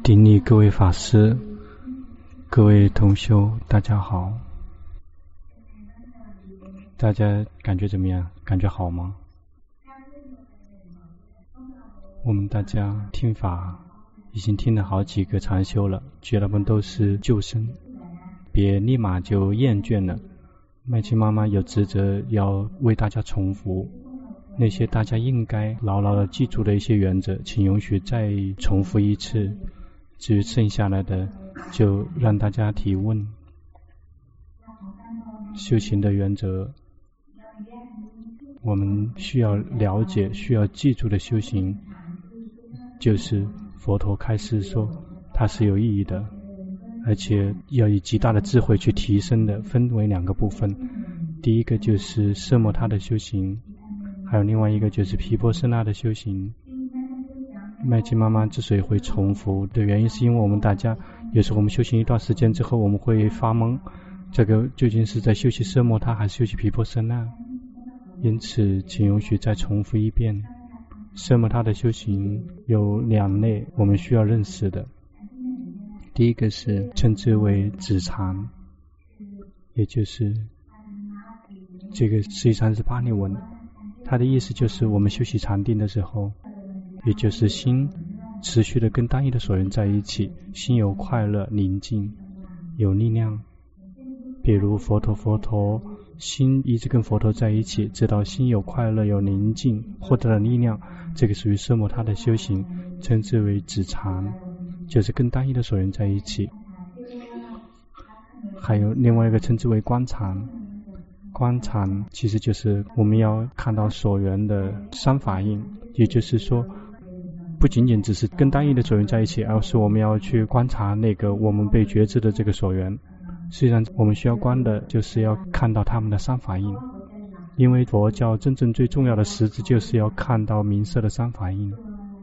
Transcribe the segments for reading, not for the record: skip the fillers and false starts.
顶礼各位法师，各位同修，大家好。大家感觉怎么样？感觉好吗？我们大家听法已经听了好几个禅修了，觉得我们都是救生，别立马就厌倦了。麦琪妈妈有职责要为大家重复那些大家应该牢牢的记住的一些原则，请允许再重复一次。至于剩下来的，就让大家提问。修行的原则，我们需要了解、需要记住的修行，就是佛陀开示说它是有意义的，而且要以极大的智慧去提升的，分为两个部分。第一个就是奢摩他的修行，还有另外一个就是毗婆舍那的修行。麦琪妈妈之所以会重复的原因，是因为我们大家有时候我们修行一段时间之后，我们会发懵，这个究竟是在修习奢摩他还是修习毗婆舍那？因此请允许再重复一遍。奢摩他的修行有两类我们需要认识的，第一个是称之为止禅，也就是这个实际上是巴利文，它的意思就是我们修习禅定的时候，也就是心持续的跟单一的所缘在一起，心有快乐、宁静、有力量。比如佛陀心一直跟佛陀在一起，直到心有快乐、有宁静，获得了力量，这个属于奢摩他的修行，称之为止禅，就是跟单一的所缘在一起。还有另外一个称之为观禅，观禅其实就是我们要看到所缘的三法印，也就是说不仅仅只是跟单一的所缘在一起，而是我们要去观察那个我们被觉知的这个所缘。实际上我们需要观的就是要看到他们的三法印，因为佛教真正最重要的实质就是要看到名色的三法印。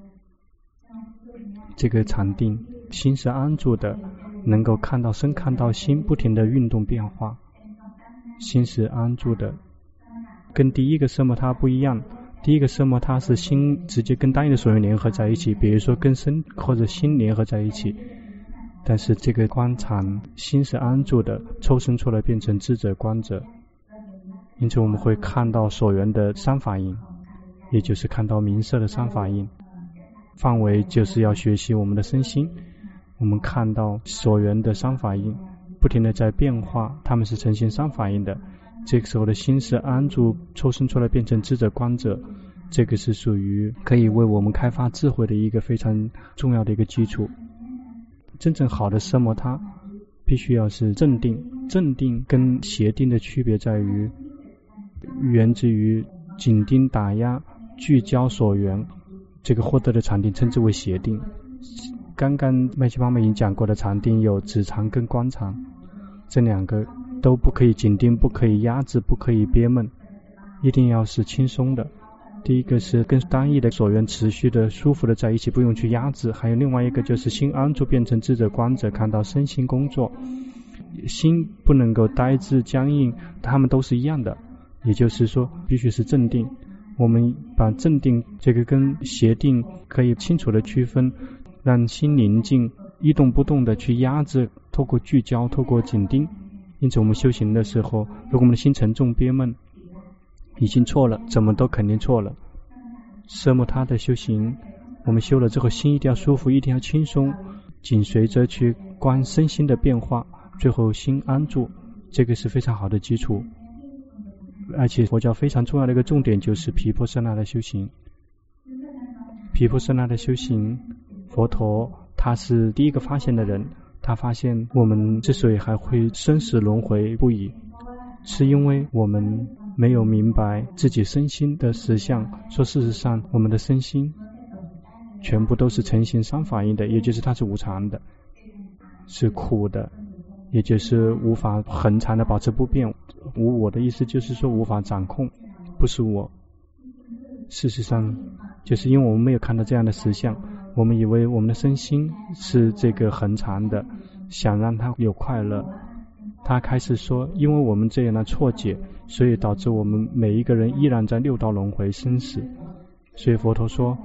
这个禅定心是安住的，能够看到身看到心不停的运动变化，心是安住的，跟第一个奢摩他不一样。第一个奢摩他是心直接跟单一的所缘联合在一起，比如说跟身或者心联合在一起，但是这个观禅心是安住的，抽身出来变成智者观者，因此我们会看到所缘的三法印，也就是看到名色的三法印。范围就是要学习我们的身心，我们看到所缘的三法印不停的在变化，它们是呈现三法印的，这个时候的心是安住，抽身出来变成智者观者，这个是属于可以为我们开发智慧的一个非常重要的一个基础。真正好的奢摩他必须要是正定，正定跟邪定的区别在于源自于紧盯打压聚焦所缘，这个获得的禅定称之为邪定。刚刚麦琪妈妈已经讲过的禅定有止禅跟观禅，这两个都不可以紧盯，不可以压制，不可以憋闷，一定要是轻松的。第一个是跟单一的所缘持续的舒服的在一起，不用去压制。还有另外一个就是心安住变成智者观者，看到身心工作，心不能够呆滞僵硬，它们都是一样的，也就是说必须是正定。我们把正定这个跟邪定可以清楚的区分，让心宁静一动不动的去压制，透过聚焦，透过紧盯。因此我们修行的时候，如果我们的心沉重憋闷，已经错了，怎么都肯定错了。奢摩他的修行，我们修了之后心一定要舒服，一定要轻松，紧随着去观身心的变化，最后心安住，这个是非常好的基础。而且佛教非常重要的一个重点就是毗婆舍那的修行。毗婆舍那的修行，佛陀他是第一个发现的人，他发现我们之所以还会生死轮回不已，是因为我们没有明白自己身心的实相。说事实上我们的身心全部都是成形三法印的，也就是它是无常的，是苦的，也就是无法恒常的保持不变。无我的意思就是说无法掌控，不是我。事实上就是因为我们没有看到这样的实相，我们以为我们的身心是这个恒常的，想让它有快乐。他开始说因为我们这样的错解，所以导致我们每一个人依然在六道轮回生死。所以佛陀说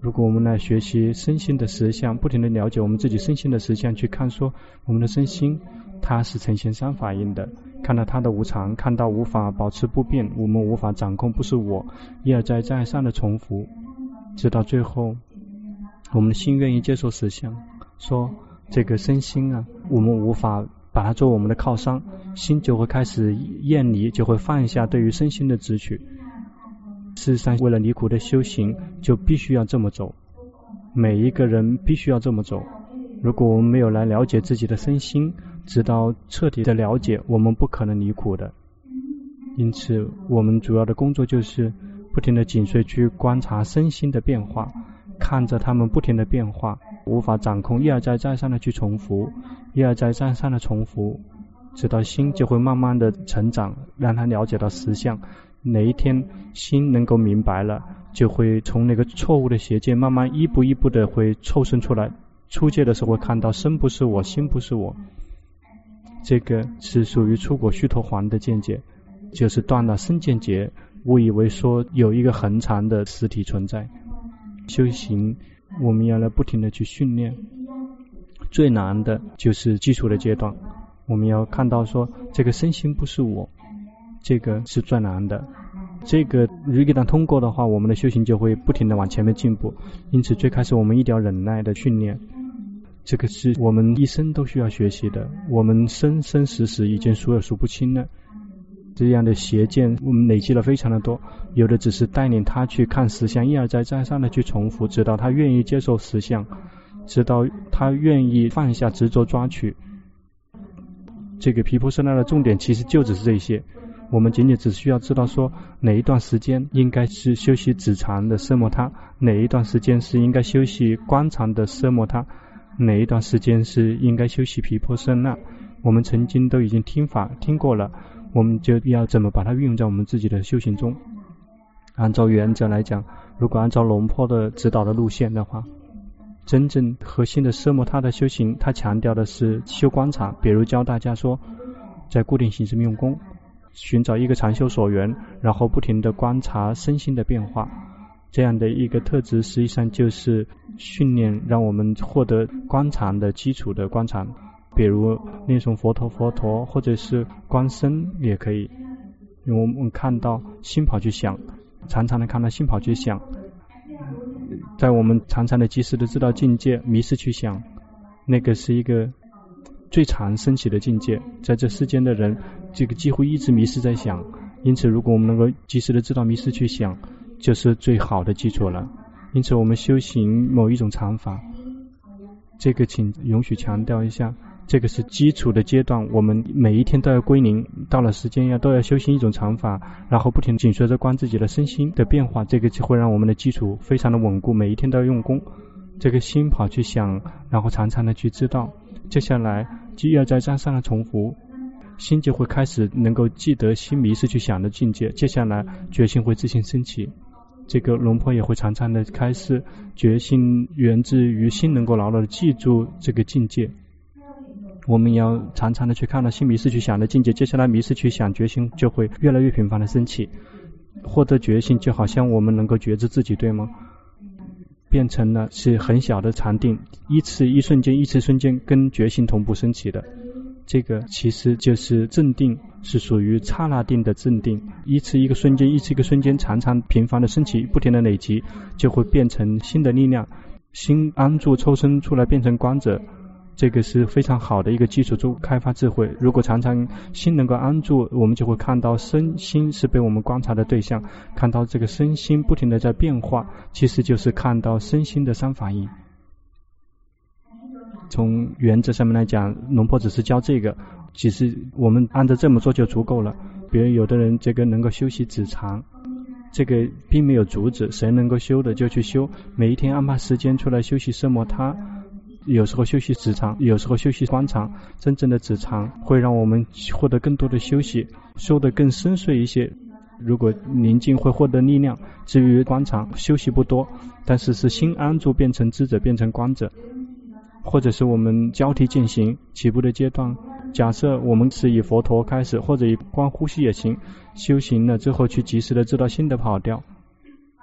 如果我们来学习身心的实相，不停地了解我们自己身心的实相，去看说我们的身心它是呈现三法印的，看到它的无常，看到无法保持不变，我们无法掌控，不是我，一而再再而三的重复，直到最后我们的心愿意接受实相，说这个身心啊，我们无法把它做我们的靠山，心就会开始厌离，就会放下对于身心的执取。事实上为了离苦的修行就必须要这么走，每一个人必须要这么走。如果我们没有来了解自己的身心，直到彻底的了解，我们不可能离苦的。因此我们主要的工作就是不停的紧随去观察身心的变化，看着他们不停的变化，无法掌控，一而再再三的去重复，一而再再三的重复，直到心就会慢慢的成长，让他了解到实相。哪一天心能够明白了，就会从那个错误的邪见慢慢一步一步的会抽身出来。初阶的时候会看到身不是我，心不是我，这个是属于出果须陀洹的见解，就是断了身见结，误以为说有一个恒常的实体存在。修行我们要来不停的去训练，最难的就是基础的阶段，我们要看到说这个身心不是我，这个是最难的。这个如果一旦通过的话，我们的修行就会不停的往前面进步。因此最开始我们一定要忍耐的训练，这个是我们一生都需要学习的，我们生生死死已经数也数不清了。这样的邪见我们累积了非常的多，有的只是带领他去看实相，一而再再三的去重复，直到他愿意接受实相，直到他愿意放下执着抓取。这个毗婆舍那的重点其实就只是这些，我们仅仅只需要知道说哪一段时间应该是修习止禅的奢摩他，哪一段时间是应该修习观禅的奢摩他，哪一段时间是应该修习毗婆舍那。我们曾经都已经听过了，我们就要怎么把它运用在我们自己的修行中。按照原则来讲，如果按照龙坡的指导的路线的话，真正核心的奢摩他的修行，他强调的是修观察，比如教大家说在固定形式用功，寻找一个禅修所缘，然后不停的观察身心的变化，这样的一个特质实际上就是训练让我们获得观禅的基础的观禅，比如念诵佛陀或者是观身也可以。因为我们看到心跑去想，常常的看到心跑去想，在我们常常的及时的知道境界迷失去想，那个是一个最常升起的境界。在这世间的人这个几乎一直迷失在想，因此如果我们能够及时的知道迷失去想，就是最好的基础了。因此我们修行某一种禅法，这个请允许强调一下，这个是基础的阶段，我们每一天都要归零，到了时间都要修行一种禅法，然后不停紧随着观自己的身心的变化，这个就会让我们的基础非常的稳固，每一天都要用功。这个心跑去想，然后常常的去知道，接下来就要在站上的重复，心就会开始能够记得心迷失去想的境界，接下来决心会自行升起。这个龙婆也会常常的开示，决心源自于心能够牢牢的记住这个境界。我们要常常的去看到心迷失去想的境界，接下来迷失去想，决心就会越来越频繁的升起。获得决心就好像我们能够觉知自己，对吗？变成了是很小的禅定，一瞬间跟觉性同步升起的。这个其实就是正定，是属于刹那定的正定，一个瞬间常常频繁的升起，不停的累积，就会变成新的力量，心安住抽身出来变成观者。这个是非常好的一个基础，开发智慧。如果常常心能够安住，我们就会看到身心是被我们观察的对象，看到这个身心不停的在变化，其实就是看到身心的三法印。从原则上面来讲，龙婆只是教这个，其实我们按照这么做就足够了。比如有的人这个能够修习止禅，这个并没有阻止，谁能够修的就去修，每一天安排时间出来休息奢摩他，有时候休息止禅，有时候休息观禅。真正的止禅会让我们获得更多的休息，修得更深邃一些。如果宁静会获得力量，至于观禅休息不多，但是心安住变成知者，变成观者。或者是我们交替进行起步的阶段，假设我们是以佛陀开始，或者以观呼吸也行，修行了之后去及时的知道心的跑调，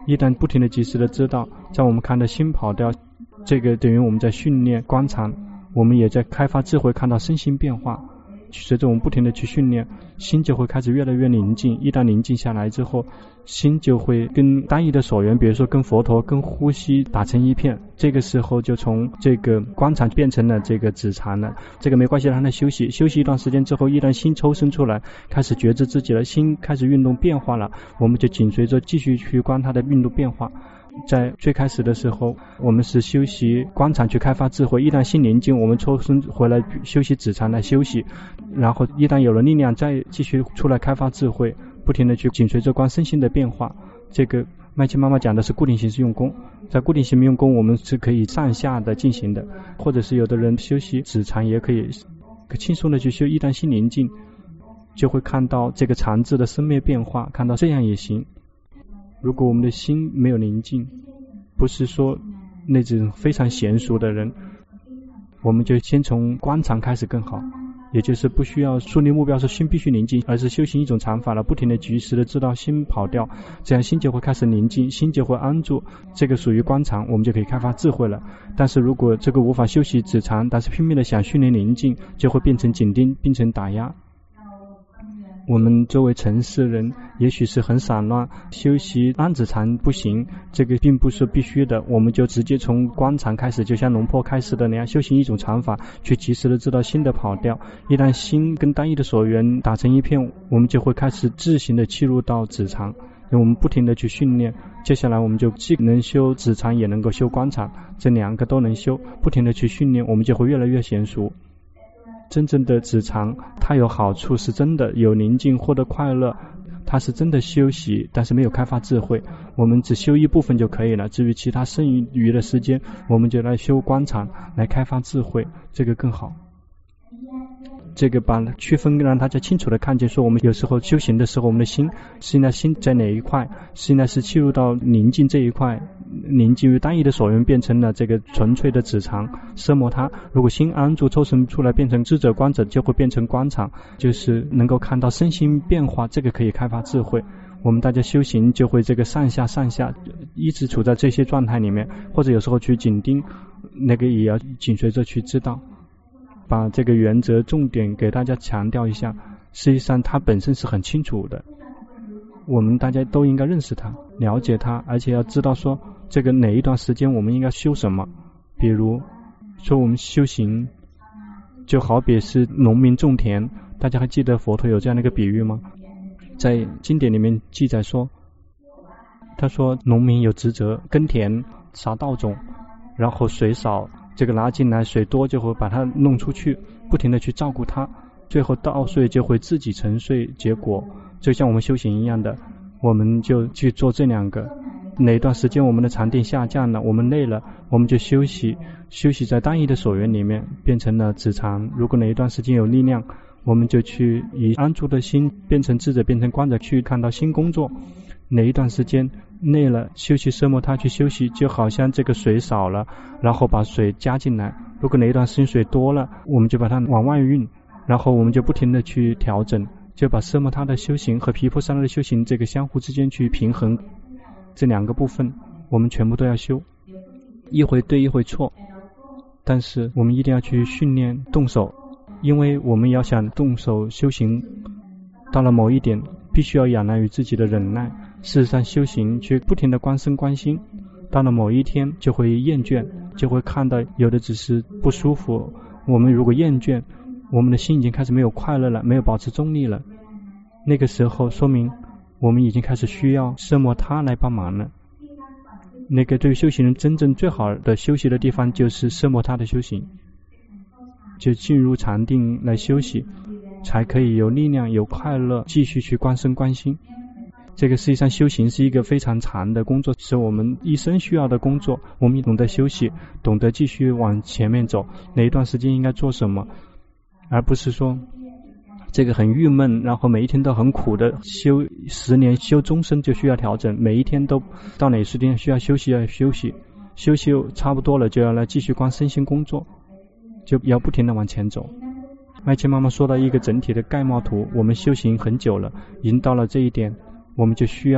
一旦不停的及时的知道，在我们看到心跑掉，这个等于我们在训练观察，我们也在开发智慧，看到身心变化。随着我们不停的去训练，心就会开始越来越宁静。一旦宁静下来之后，心就会跟单一的所缘，比如说跟佛陀、跟呼吸打成一片。这个时候就从这个观察变成了这个止禅了。这个没关系，让它休息一段时间之后，一旦心抽身出来，开始觉知自己的心开始运动变化了，我们就紧随着继续去观它的运动变化。在最开始的时候，我们是休息观察去开发智慧，一旦心宁静，我们抽身回来休息止禅来休息，然后一旦有了力量，再继续出来开发智慧，不停的去紧随着观身心的变化。这个麦琪妈妈讲的是固定形式用功，在固定形式用功，我们是可以上下的进行的，或者是有的人休息止禅也可以轻松的去修，一旦心宁静，就会看到这个禅字的生灭变化，看到这样也行。如果我们的心没有宁静，不是说那种非常娴熟的人，我们就先从观察开始更好，也就是不需要树立目标是心必须宁静，而是修行一种禅法了，不停的及时的知道心跑掉，这样心就会开始宁静，心就会安住，这个属于观察，我们就可以开发智慧了。但是如果这个无法休息止禅，但是拼命的想训练宁静，就会变成紧盯，变成打压。我们作为城市人也许是很散乱，修习安止禅不行，这个并不是必须的，我们就直接从观禅开始，就像龙坡开始的那样，修行一种禅法，去及时的知道心的跑掉。一旦心跟单一的所缘打成一片，我们就会开始自行的切入到止禅，我们不停的去训练，接下来我们就既能修止禅也能够修观禅，这两个都能修，不停的去训练，我们就会越来越娴熟。真正的止禅它有好处，是真的有宁静，获得快乐，它是真的休息，但是没有开发智慧，我们只修一部分就可以了，至于其他剩余的时间，我们就来修观禅，来开发智慧，这个更好。这个把区分让大家清楚的看见，说我们有时候修行的时候，我们的心现在心在哪一块，现在是切入到宁静这一块，宁静于单一的所缘变成了这个纯粹的止禅奢摩他。如果心安住抽身出来变成智者观者，就会变成观禅，就是能够看到身心变化，这个可以开发智慧。我们大家修行就会这个上下一直处在这些状态里面，或者有时候去紧盯，那个也要紧随着去知道，把这个原则重点给大家强调一下。实际上它本身是很清楚的，我们大家都应该认识它，了解它，而且要知道说这个哪一段时间我们应该修什么。比如说我们修行就好比是农民种田，大家还记得佛陀有这样的一个比喻吗？在经典里面记载说，他说农民有职责耕田撒稻种，然后水少这个拿进来，水多就会把它弄出去，不停的去照顾它，最后稻穗就会自己沉睡结果。就像我们修行一样的，我们就去做这两个。哪一段时间我们的禅定下降了，我们累了，我们就休息在单一的所缘里面，变成了止禅。如果哪一段时间有力量，我们就去以安住的心变成智者，变成观者，去看到新工作。哪一段时间累了，休息奢摩他去休息，就好像这个水少了，然后把水加进来。如果哪一段时间水多了，我们就把它往外运，然后我们就不停的去调整，就把奢摩他的修行和毗婆舍那的修行这个相互之间去平衡。这两个部分我们全部都要修，一回对一回错，但是我们一定要去训练动手，因为我们要想动手修行，到了某一点必须要仰赖于自己的忍耐。事实上修行去不停的观身观心，到了某一天就会厌倦，就会看到有的只是不舒服。我们如果厌倦，我们的心已经开始没有快乐了，没有保持中立了，那个时候说明我们已经开始需要奢摩他来帮忙了。那个对于修行人真正最好的休息的地方就是奢摩他的修行，就进入禅定来休息，才可以有力量有快乐继续去观身观心。这个实际上修行是一个非常长的工作，是我们一生需要的工作。我们懂得休息，懂得继续往前面走，哪一段时间应该做什么，而不是说这个很郁闷，然后每一天都很苦的修10年修终身就需要调整，每一天都到哪时间需要休息要休息，休息差不多了就要来继续观身心工作，就要不停的往前走。麦琪妈妈说到一个整体的概貌图，我们修行很久了，已经到了这一点，我们就需要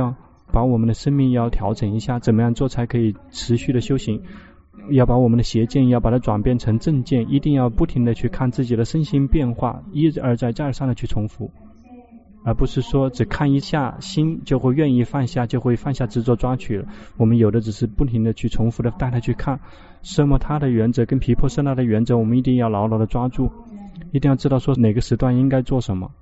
把我们的生命要调整一下，怎么样做才可以持续的修行，要把我们的邪见要把它转变成正见，一定要不停的去看自己的身心变化，一而再再而三的去重复，而不是说只看一下心就会愿意放下，就会放下执着抓取了。我们有的只是不停的去重复的带他去看奢摩他的原则跟毗婆舍那的原则，我们一定要牢牢的抓住，一定要知道说哪个时段应该做什么。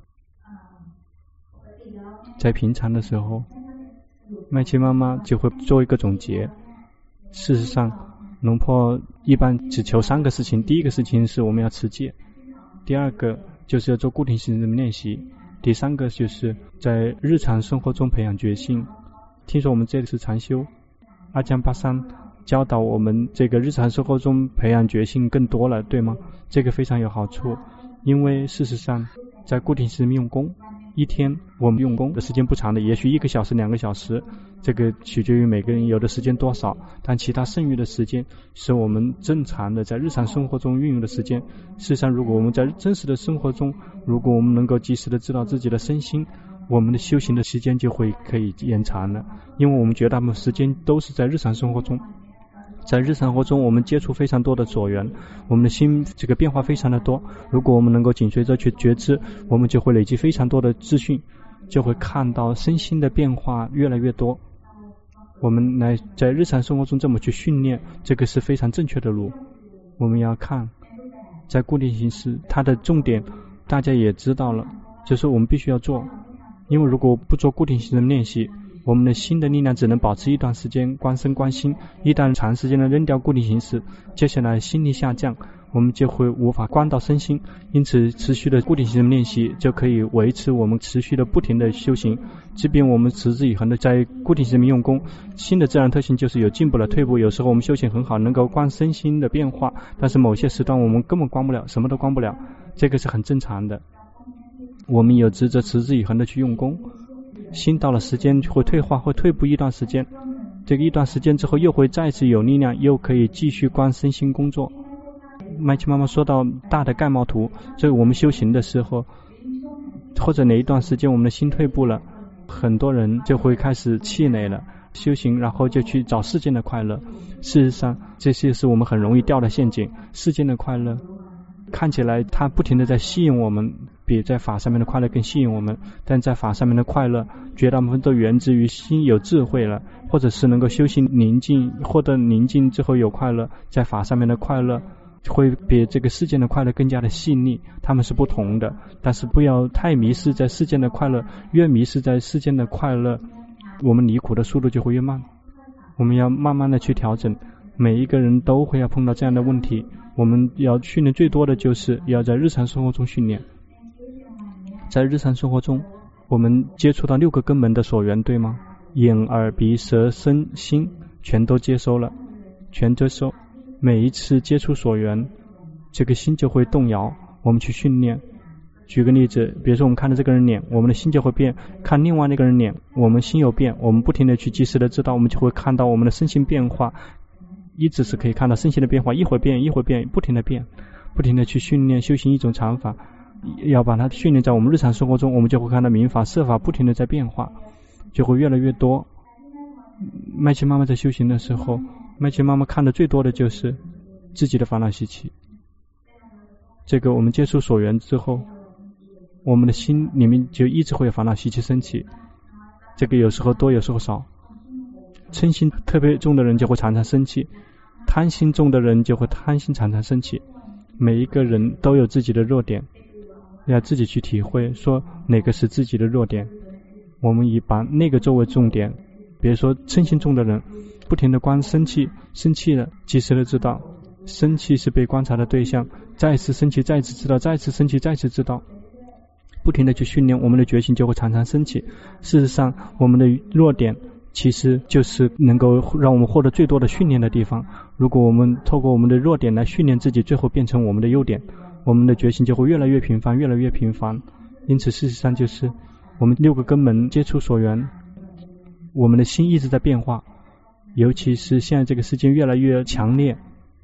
在平常的时候，麦琪妈妈就会做一个总结。事实上龙婆一般只求3个事情，第一个事情是我们要持戒，第二个就是要做固定性的练习，第3个就是在日常生活中培养决心。听说我们这里是禅修，阿姜巴桑教导我们这个日常生活中培养决心更多了，对吗？这个非常有好处，因为事实上在固定性用功，一天我们用功的时间不长的，也许1个小时2个小时，这个取决于每个人有的时间多少，但其他剩余的时间是我们正常的在日常生活中运用的时间。事实上如果我们在真实的生活中，如果我们能够及时的知道自己的身心，我们的修行的时间就会可以延长了，因为我们绝大部分时间都是在日常生活中。在日常生活中我们接触非常多的所缘，我们的心这个变化非常的多，如果我们能够紧随着去觉知，我们就会累积非常多的资讯，就会看到身心的变化越来越多。我们来在日常生活中这么去训练，这个是非常正确的路。我们要看在固定形式它的重点大家也知道了，就是我们必须要做，因为如果不做固定形式的练习，我们的心的力量只能保持一段时间观身观心，一旦长时间的扔掉固定形式，接下来心力下降，我们就会无法观到身心，因此持续的固定形式练习就可以维持我们持续的不停的修行。即便我们持之以恒的在固定形式用功，心的自然特性就是有进步了退步，有时候我们修行很好，能够观身心的变化，但是某些时段我们根本观不了，什么都观不了，这个是很正常的。我们有职责持之以恒的去用功，心到了时间会退化，会退步一段时间，这个一段时间之后又会再次有力量，又可以继续观身心工作。麦琪妈妈说到大的盖帽图，所以我们修行的时候，或者哪一段时间我们的心退步了，很多人就会开始气馁了，修行然后就去找世间的快乐。事实上这些是我们很容易掉的陷阱，世间的快乐看起来它不停地在吸引我们，比在法上面的快乐更吸引我们，但在法上面的快乐绝大部分都源自于心有智慧了，或者是能够修行宁静，获得宁静之后有快乐，在法上面的快乐会比这个世间的快乐更加的细腻，它们是不同的。但是不要太迷失在世间的快乐，越迷失在世间的快乐，我们离苦的速度就会越慢。我们要慢慢的去调整，每一个人都会要碰到这样的问题，我们要训练最多的就是要在日常生活中训练。在日常生活中我们接触到6个根本的所缘，对吗？眼耳鼻舌身心全都接收了，全接收，每一次接触所缘，这个心就会动摇，我们去训练。举个例子，比如说我们看到这个人脸，我们的心就会变，看另外那个人脸，我们心有变，我们不停的去及时的知道，我们就会看到我们的身心变化，一直是可以看到身心的变化，一会儿变一会儿变，不停的变，不停的去训练修行一种禅法，要把它训练在我们日常生活中，我们就会看到明法色法不停的在变化，就会越来越多。麦琪妈妈在修行的时候，麦琪妈妈看的最多的就是自己的烦恼习气。这个我们接触所缘之后，我们的心里面就一直会有烦恼习气升起，这个有时候多有时候少。嗔心特别重的人就会常常生气，贪心重的人就会贪心常常生气。每一个人都有自己的弱点，要自己去体会说哪个是自己的弱点，我们以把那个作为重点。比如说嗔心重的人不停的观生气，生气了及时的知道生气是被观察的对象，再次生气再次知道，再次生气再次知道，不停的去训练，我们的觉性就会常常升起。事实上我们的弱点其实就是能够让我们获得最多的训练的地方，如果我们透过我们的弱点来训练自己，最后变成我们的优点，我们的觉性就会越来越频繁越来越频繁。因此事实上就是我们6个根门接触所缘，我们的心一直在变化，尤其是现在这个世界越来越强烈，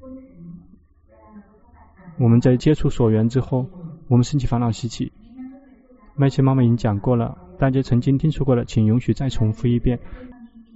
我们在接触所缘之后，我们升起烦恼习气。麦琪妈妈已经讲过了，大家曾经听说过了，请允许再重复一遍。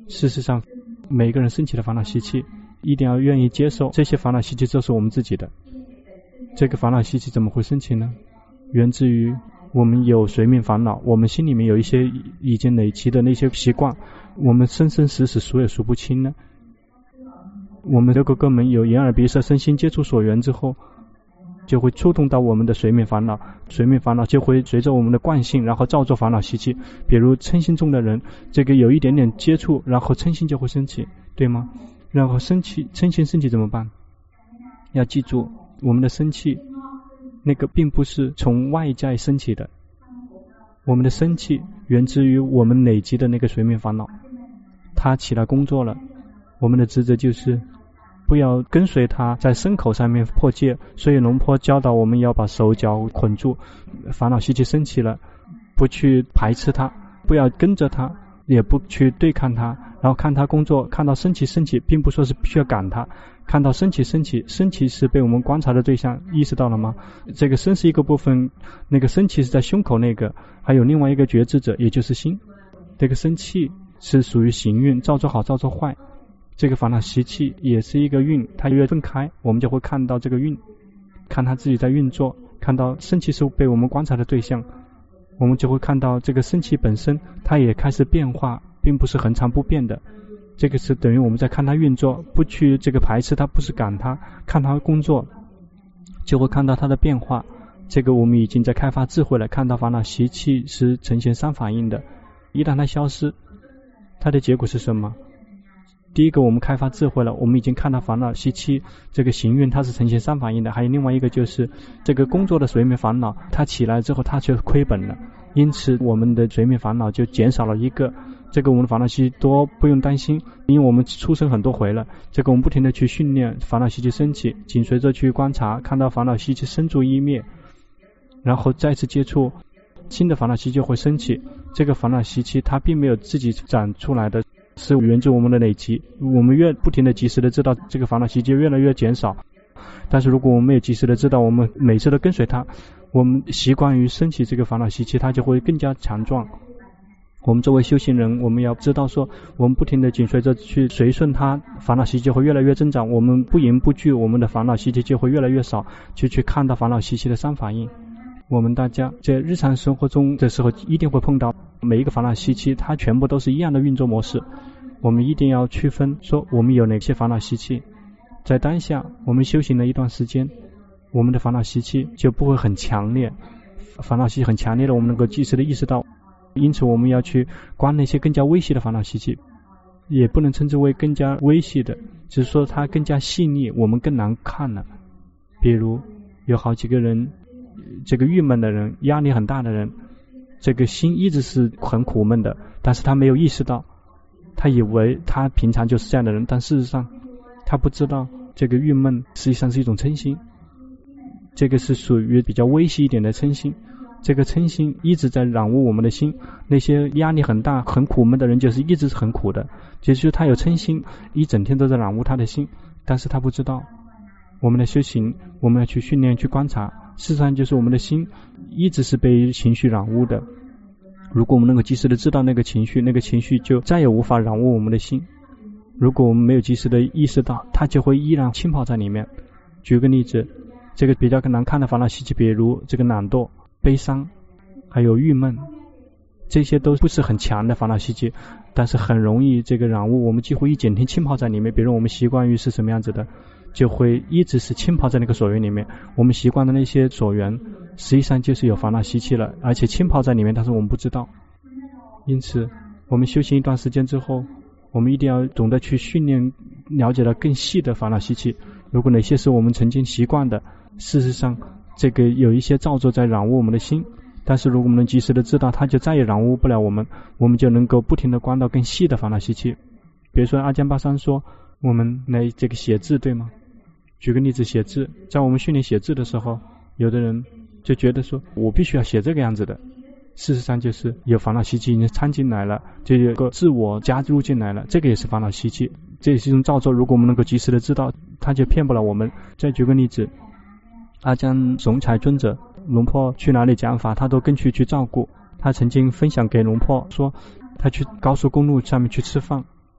事实上，每个人升起的烦恼习气，一定要愿意接受这些烦恼习气就是我们自己的。这个烦恼习气怎么会升起呢？源自于我们有随眠烦恼，我们心里面有一些已经累积的那些习惯，我们生生死死数也数不清呢。我们六个根本有眼耳鼻舌身心接触所缘之后，就会触动到我们的随眠烦恼，随眠烦恼就会随着我们的惯性，然后造作烦恼习气。比如嗔心重的人，这个有一点点接触，然后嗔心就会升起，对吗？然后嗔心升起怎么办？要记住，我们的生气那个并不是从外在升起的，我们的生气源自于我们累积的那个随眠烦恼，它起来工作了。我们的职责就是不要跟随它在身口上面破戒，所以龙婆教导我们要把手脚捆住，烦恼习气升起了，不去排斥它，不要跟着它，也不去对抗它，然后看它工作，看到升起，并不说是必须要赶它，看到升起是被我们观察的对象，意识到了吗？这个身是一个部分，那个升起是在胸口那个，还有另外一个觉知者，也就是心。这个生气是属于行运，造作好造作坏，这个烦恼习气也是一个运，它越分开，我们就会看到这个运，看它自己在运作，看到生气是被我们观察的对象，我们就会看到这个生气本身它也开始变化，并不是恒常不变的。这个是等于我们在看它运作，不去这个排斥它，不是赶它，看它工作，就会看到它的变化。这个我们已经在开发智慧了，看到烦恼习气是呈现三反应的，一旦它消失，它的结果是什么？第一个，我们开发智慧了，我们已经看到烦恼习气这个行运它是呈现三反应的。还有另外一个就是这个工作的随眠烦恼，它起来之后它就亏本了，因此我们的随眠烦恼就减少了一个。这个我们的烦恼习气多不用担心，因为我们出生很多回了，这个我们不停的去训练烦恼习气升起，紧随着去观察，看到烦恼习气生住意灭，然后再次接触新的烦恼习气就会升起。这个烦恼习气它并没有自己长出来的，是源自我们的累积，我们越不停的及时的知道这个烦恼习气越来越减少。但是如果我们没有及时的知道，我们每次都跟随它，我们习惯于升起这个烦恼习气，它就会更加强壮。我们作为修行人，我们要知道说，我们不停的紧随着去随顺它，烦恼习气会越来越增长，我们不迎不拒，我们的烦恼习气就会越来越少，去看到烦恼习气的三反应。我们大家在日常生活中的时候一定会碰到每一个烦恼习气，它全部都是一样的运作模式，我们一定要区分说我们有哪些烦恼习气。在当下我们修行了一段时间，我们的烦恼习气就不会很强烈，烦恼习气很强烈的我们能够及时的意识到，因此我们要去观那些更加微细的烦恼习气，也不能称之为更加微细的，只是说它更加细腻，我们更难看了。比如有好几个人，这个郁闷的人，压力很大的人，这个心一直是很苦闷的，但是他没有意识到，他以为他平常就是这样的人，但事实上他不知道这个郁闷实际上是一种嗔心，这个是属于比较微细一点的嗔心。这个嗔心一直在染污我们的心，那些压力很大很苦闷的人就是一直是很苦的，就是他有嗔心，一整天都在染污他的心，但是他不知道。我们的修行，我们要去训练去观察，事实上就是我们的心一直是被情绪染污的，如果我们能够及时的知道那个情绪，那个情绪就再也无法染污我们的心。如果我们没有及时的意识到，它就会依然浸泡在里面。举个例子，这个比较难看的烦恼习气，比如这个懒惰、悲伤还有郁闷，这些都不是很强的烦恼习气，但是很容易这个染污，我们几乎一整天浸泡在里面。比如我们习惯于是什么样子的，就会一直是浸泡在那个所缘里面，我们习惯的那些所缘实际上就是有烦恼习气了，而且浸泡在里面，但是我们不知道。因此我们修行一段时间之后，我们一定要懂得去训练，了解到更细的烦恼习气。如果哪些是我们曾经习惯的，事实上这个有一些造作在染污我们的心，但是如果我们能及时的知道，它就再也染污不了我们，我们就能够不停的观到更细的烦恼习气。比如说阿姜巴桑说我们来这个写字，对吗？举个例子，写字，在我们训练写字的时候，有的人就觉得说我必须要写这个样子的，事实上就是有烦恼习气已经掺进来了，就有个自我加入进来了，这个也是烦恼习气，这也是一种造作。如果我们能够及时的知道，它就骗不了我们。再举个例子，阿姜总裁尊者，龙婆去哪里讲法他都跟去照顾。他曾经分享给龙婆说，他去高速公路上面去吃饭，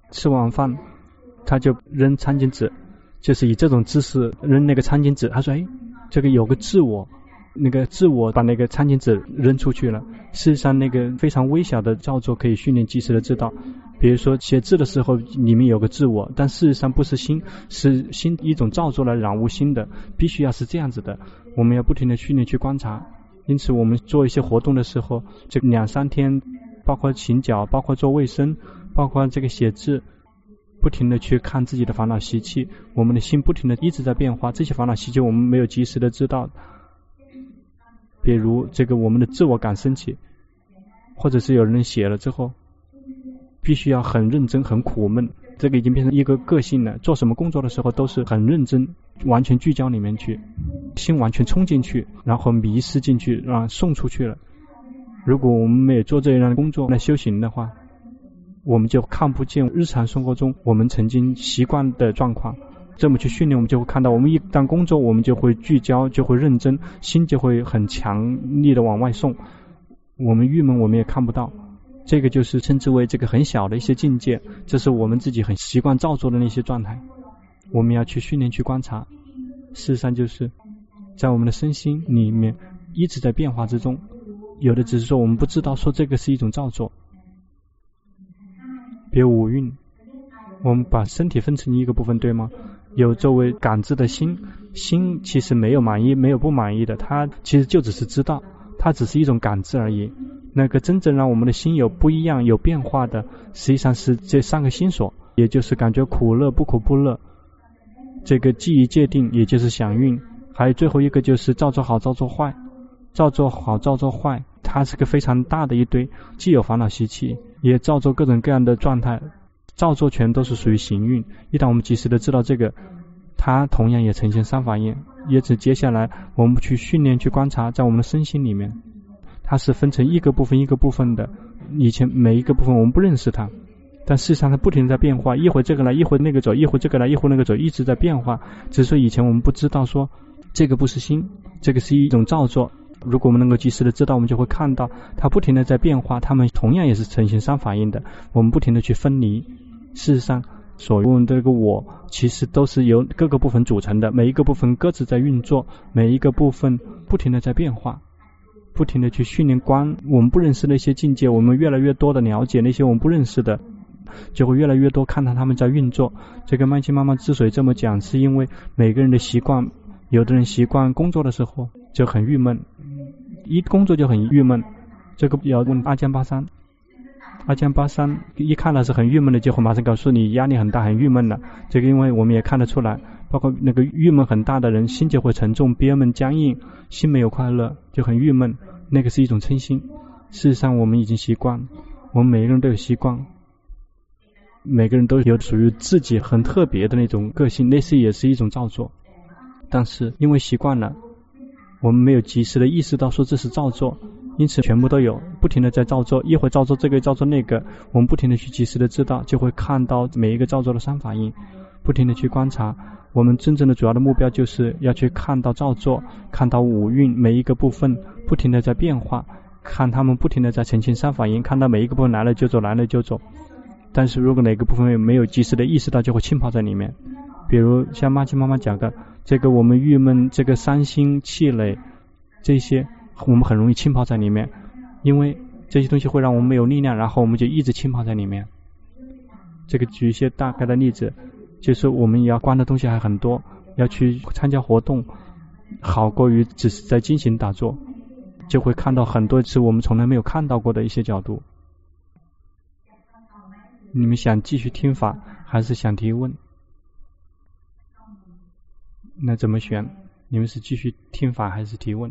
吃完饭他就扔餐巾纸，就是以这种姿势扔那个餐巾纸。他说这个有个自我，那个自我把那个餐巾纸扔出去了。事实上那个非常微小的造作可以训练及时的知道，比如说写字的时候里面有个自我，但事实上不是心，是心一种造作来染污心的，必须要是这样子的。我们要不停的训练去观察。因此我们做一些活动的时候，这2-3天，包括洗脚，包括做卫生，包括这个写字，不停的去看自己的烦恼习气，我们的心不停的一直在变化，这些烦恼习气我们没有及时的知道。比如这个我们的自我感升起，或者是有人写了之后必须要很认真很苦闷，这个已经变成一个个性了。做什么工作的时候都是很认真，完全聚焦里面去，心完全冲进去，然后迷失进去，送出去了。如果我们没有做这样的工作来修行的话，我们就看不见日常生活中我们曾经习惯的状况。这么去训练，我们就会看到，我们一旦工作我们就会聚焦，就会认真，心就会很强力的往外送。我们郁闷我们也看不到，这个就是称之为这个很小的一些境界，这是我们自己很习惯造作的那些状态。我们要去训练去观察，事实上就是在我们的身心里面一直在变化之中，有的只是说我们不知道说这个是一种造作。比如五蕴，我们把身体分成一个部分，对吗？有作为感知的心，心其实没有满意没有不满意的，它其实就只是知道，它只是一种感知而已。那个真正让我们的心有不一样有变化的，实际上是这3个心所，也就是感觉苦乐不苦不乐，这个记忆界定，也就是想蕴，还有最后一个就是造作好造作坏。造作好造作坏，它是个非常大的一堆，既有烦恼习气，也造作各种各样的状态，造作全都是属于行蕴。一旦我们及时的知道这个，它同样也呈现3法印。也指接下来我们去训练去观察，在我们的身心里面，它是分成一个部分一个部分的。以前每一个部分我们不认识它，但事实上它不停地在变化，一会这个来一会那个走，一会这个来一会那个走，一直在变化。只是说以前我们不知道说这个不是心，这个是一种造作。如果我们能够及时的知道，我们就会看到它不停的在变化，它们同样也是呈现3法印的。我们不停的去分离，事实上所用的这个我其实都是由各个部分组成的，每一个部分各自在运作，每一个部分不停的在变化，不停的去训练观。我们不认识的一些境界，我们越来越多的了解那些我们不认识的，就会越来越多看到他们在运作。这个曼青妈妈之所以这么讲，是因为每个人的习惯，有的人习惯工作的时候就很郁闷，一工作就很郁闷。这个要问阿江巴桑，阿江巴桑一看到是很郁闷的，就会马上告诉你压力很大很郁闷了。这个因为我们也看得出来，包括那个郁闷很大的人，心就会沉重憋闷僵硬，心没有快乐就很郁闷，那个是一种嗔心。事实上我们已经习惯，我们每个人都有习惯，每个人都有属于自己很特别的那种个性，类似也是一种造作。但是因为习惯了，我们没有及时的意识到说这是造作，因此全部都有不停的在造作，一会造作这个造作那个，我们不停的去及时的知道，就会看到每一个造作的3法印，不停的去观察。我们真正的主要的目标就是要去看到造作，看到五蕴每一个部分不停的在变化，看他们不停的在呈现3法印，看到每一个部分来了就走来了就走。但是如果哪个部分没有及时的意识到，就会浸泡在里面。比如像妈亲妈妈讲的，这个我们郁闷，这个伤心气馁，这些我们很容易浸泡在里面，因为这些东西会让我们没有力量，然后我们就一直浸泡在里面。这个举一些大概的例子，就是我们要观的东西还很多，要去参加活动好过于只是在进行打坐，就会看到很多次我们从来没有看到过的一些角度。你们想继续听法还是想提问？那怎么选？你们是继续听法还是提问？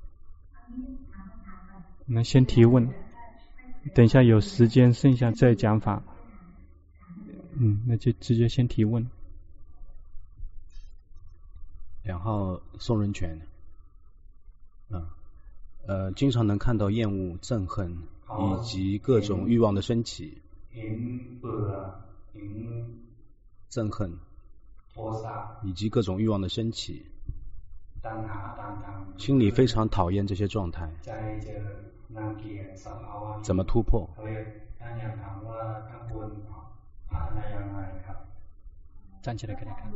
那先提问，等一下有时间剩下再讲法。那就直接先提问。 2号宋仁泉，经常能看到厌恶、憎恨以及各种欲望的升起，憎恨以及各种欲望的升起，心里非常讨厌这些状态，怎么突破？ 站起来给他看。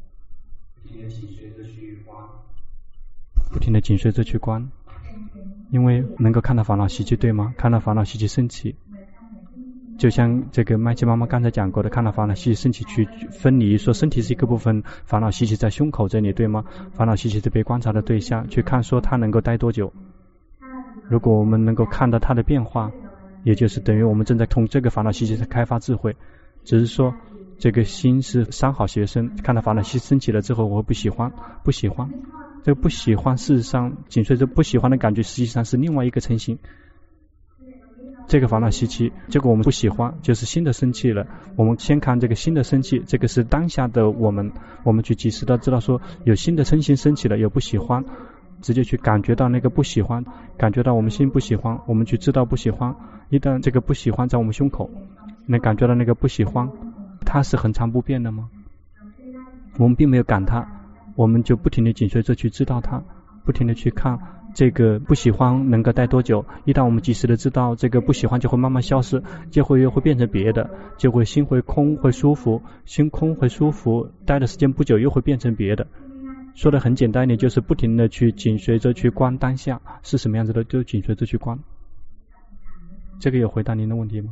不停地紧随着去观，因为能够看到烦恼习气，对吗？看到烦恼习气升起，就像这个麦琪妈妈刚才讲过的，看到烦恼习气升起去分离，说身体是一个部分，烦恼习气在胸口这里，对吗？烦恼习气是被观察的对象，去看说它能够待多久。如果我们能够看到它的变化，也就是等于我们正在从这个烦恼习气在开发智慧。只是说这个心是三好学生，看到烦恼习气升起了之后，我会不喜欢。这个不喜欢事实上紧随着不喜欢的感觉，实际上是另外一个成型。这个烦恼习气，结果我们不喜欢，就是新的生气了。我们先看这个新的生气，这个是当下的我们去及时的知道说有新的嗔心升起了，有不喜欢，直接去感觉到那个不喜欢，感觉到我们心不喜欢，我们去知道不喜欢。一旦这个不喜欢在我们胸口，能感觉到那个不喜欢，它是恒常不变的吗？我们并没有赶它，我们就不停地紧随着去知道它，不停地去看这个不喜欢能够待多久。一旦我们及时的知道这个不喜欢，就会慢慢消失，就会变成别的，就会心会空，会舒服，心空会舒服，待的时间不久又会变成别的。说的很简单一点，就是不停的去紧随着去观当下是什么样子的，就紧随着去观。这个有回答您的问题吗？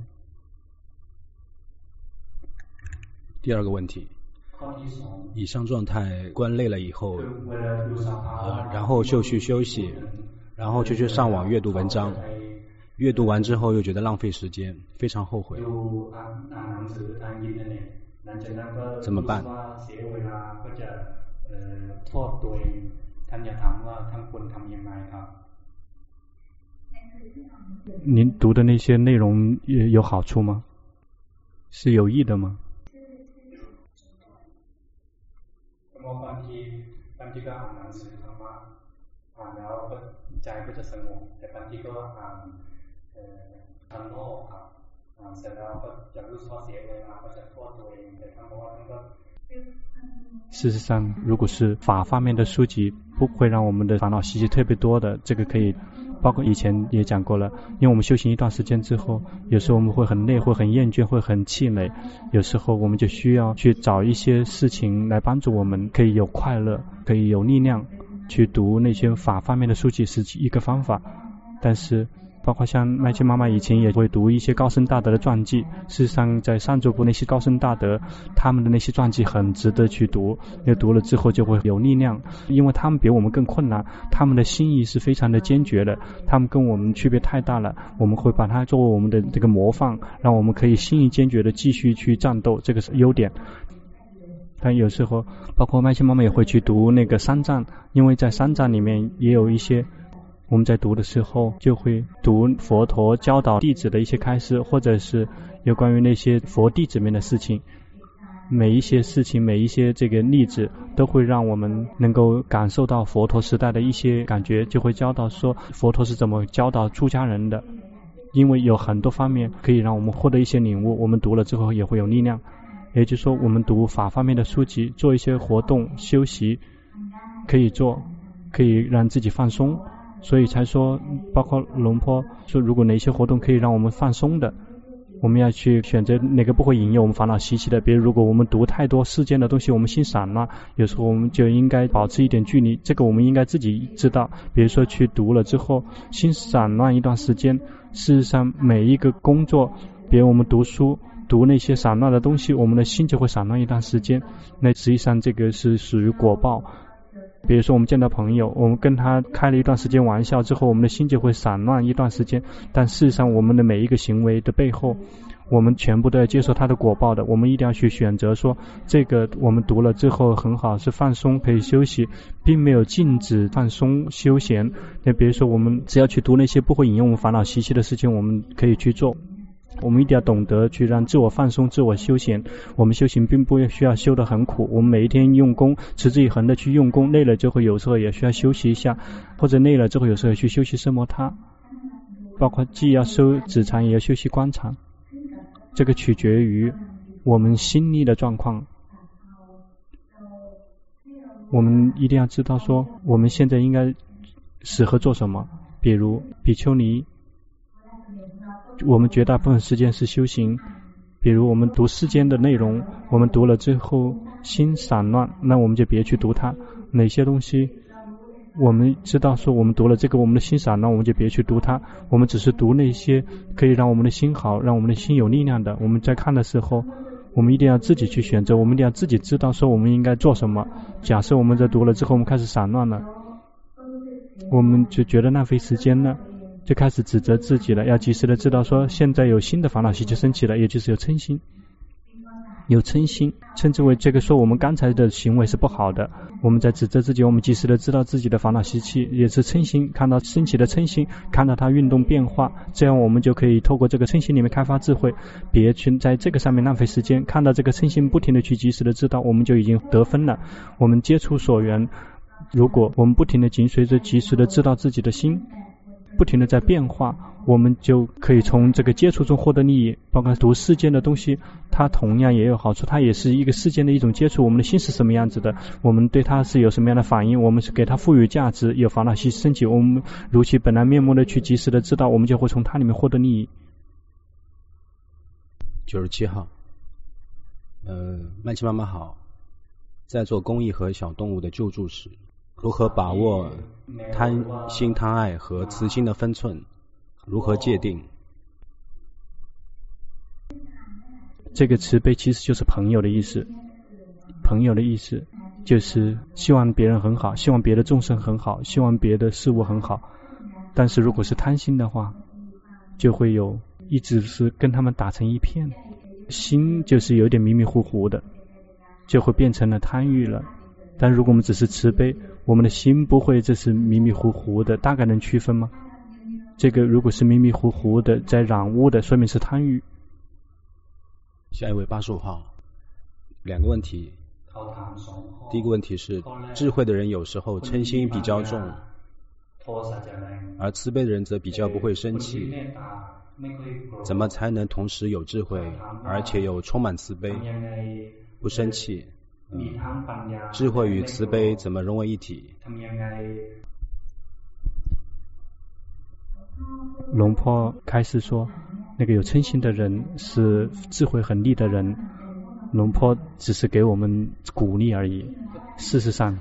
第二个问题，以上状态观累了以后，然后就去休息，然后就去上网阅读文章，阅读完之后又觉得浪费时间，非常后悔，怎么办？ 您读的那些内容有好处吗？是有益的吗？事实上，如果是法方面的书籍，不会让我们的烦恼习气特别多的，这个可以包括以前也讲过了。因为我们修行一段时间之后，有时候我们会很累，会很厌倦，会很气馁，有时候我们就需要去找一些事情来帮助我们可以有快乐，可以有力量。去读那些法方面的书籍是一个方法，但是包括像麦琪妈妈以前也会读一些高僧大德的传记。事实上在上座部那些高僧大德，他们的那些传记很值得去读，因为读了之后就会有力量，因为他们比我们更困难，他们的心意是非常的坚决的，他们跟我们区别太大了，我们会把它作为我们的这个模范，让我们可以心意坚决的继续去战斗，这个是优点。但有时候包括麦琪妈妈也会去读那个三藏，因为在三藏里面也有一些我们在读的时候就会读佛陀教导弟子的一些开示，或者是有关于那些佛弟子们的事情，每一些事情每一些这个例子都会让我们能够感受到佛陀时代的一些感觉，就会教导说佛陀是怎么教导出家人的，因为有很多方面可以让我们获得一些领悟，我们读了之后也会有力量。也就是说我们读法方面的书籍，做一些活动修习可以做，可以让自己放松，所以才说包括龙坡说如果哪些活动可以让我们放松的，我们要去选择哪个不会引诱我们烦恼习气的。比如如果我们读太多世间的东西，我们心散了，有时候我们就应该保持一点距离，这个我们应该自己知道。比如说去读了之后心散乱一段时间，事实上每一个工作，比如我们读书读那些散乱的东西，我们的心就会散乱一段时间，那实际上这个是属于果报。比如说我们见到朋友，我们跟他开了一段时间玩笑之后，我们的心就会散乱一段时间，但事实上我们的每一个行为的背后，我们全部都要接受他的果报的。我们一定要去选择说这个我们读了之后很好，是放松可以休息，并没有禁止放松休闲。那比如说我们只要去读那些不会引诱我们烦恼习气的事情，我们可以去做。我们一定要懂得去让自我放松，自我休闲。我们修行并不需要修得很苦，我们每一天用功，持之以恒的去用功，累了之后有时候也需要休息一下，或者累了之后有时候去休息奢摩他，包括既要修止禅也要休息观禅，这个取决于我们心力的状况。我们一定要知道说我们现在应该适合做什么。比如比丘尼，我们绝大部分时间是修行，比比如我们读世间的内容，我们读了之后心散乱，那我们就别去读它。哪些东西我们知道说我们读了这个，我们的心散乱，我们就别去读它。我们只是读那些可以让我们的心好，让我们的心有力量的。我们在看的时候，我们一定要自己去选择，我们一定要自己知道说我们应该做什么。假设我们在读了之后我们开始散乱了，我们就觉得浪费时间了，就开始指责自己了。要及时的知道说现在有新的烦恼习气升起了，也就是有嗔心。有嗔心，称之为这个说我们刚才的行为是不好的，我们在指责自己，我们及时的知道自己的烦恼习气也是嗔心，看到升起的嗔心，看到它运动变化，这样我们就可以透过这个嗔心里面开发智慧，别去在这个上面浪费时间。看到这个嗔心不停的去及时的知道，我们就已经得分了。我们接触所缘，如果我们不停的紧随着及时的知道自己的心不停的在变化，我们就可以从这个接触中获得利益。包括读世间的东西，它同样也有好处，它也是一个世间的一种接触。我们的心是什么样子的，我们对它是有什么样的反应，我们是给它赋予价值，有烦恼习升起，我们如其本来面目的去及时的知道，我们就会从它里面获得利益。 97号，曼奇妈妈好，在做公益和小动物的救助时，如何把握贪心贪爱和慈心的分寸，如何界定？ 这个慈悲其实就是朋友的意思，朋友的意思就是希望别人很好，希望别的众生很好，希望别的事物很好。但是如果是贪心的话，就会有一直是跟他们打成一片，心就是有点迷迷糊糊的，就会变成了贪欲了。但如果我们只是慈悲，我们的心不会这是迷迷糊糊的，大概能区分吗？这个如果是迷迷糊糊的在染污的，说明是贪欲。 下一位85号，两个问题。第一个问题是，智慧的人有时候嗔心比较重，而慈悲的人则比较不会生气，怎么才能同时有智慧而且有充满慈悲不生气？智慧与慈悲怎么融为一体？ 龙婆开始说，那个有嗔心的人是智慧很利的人，龙婆只是给我们鼓励而已。事实上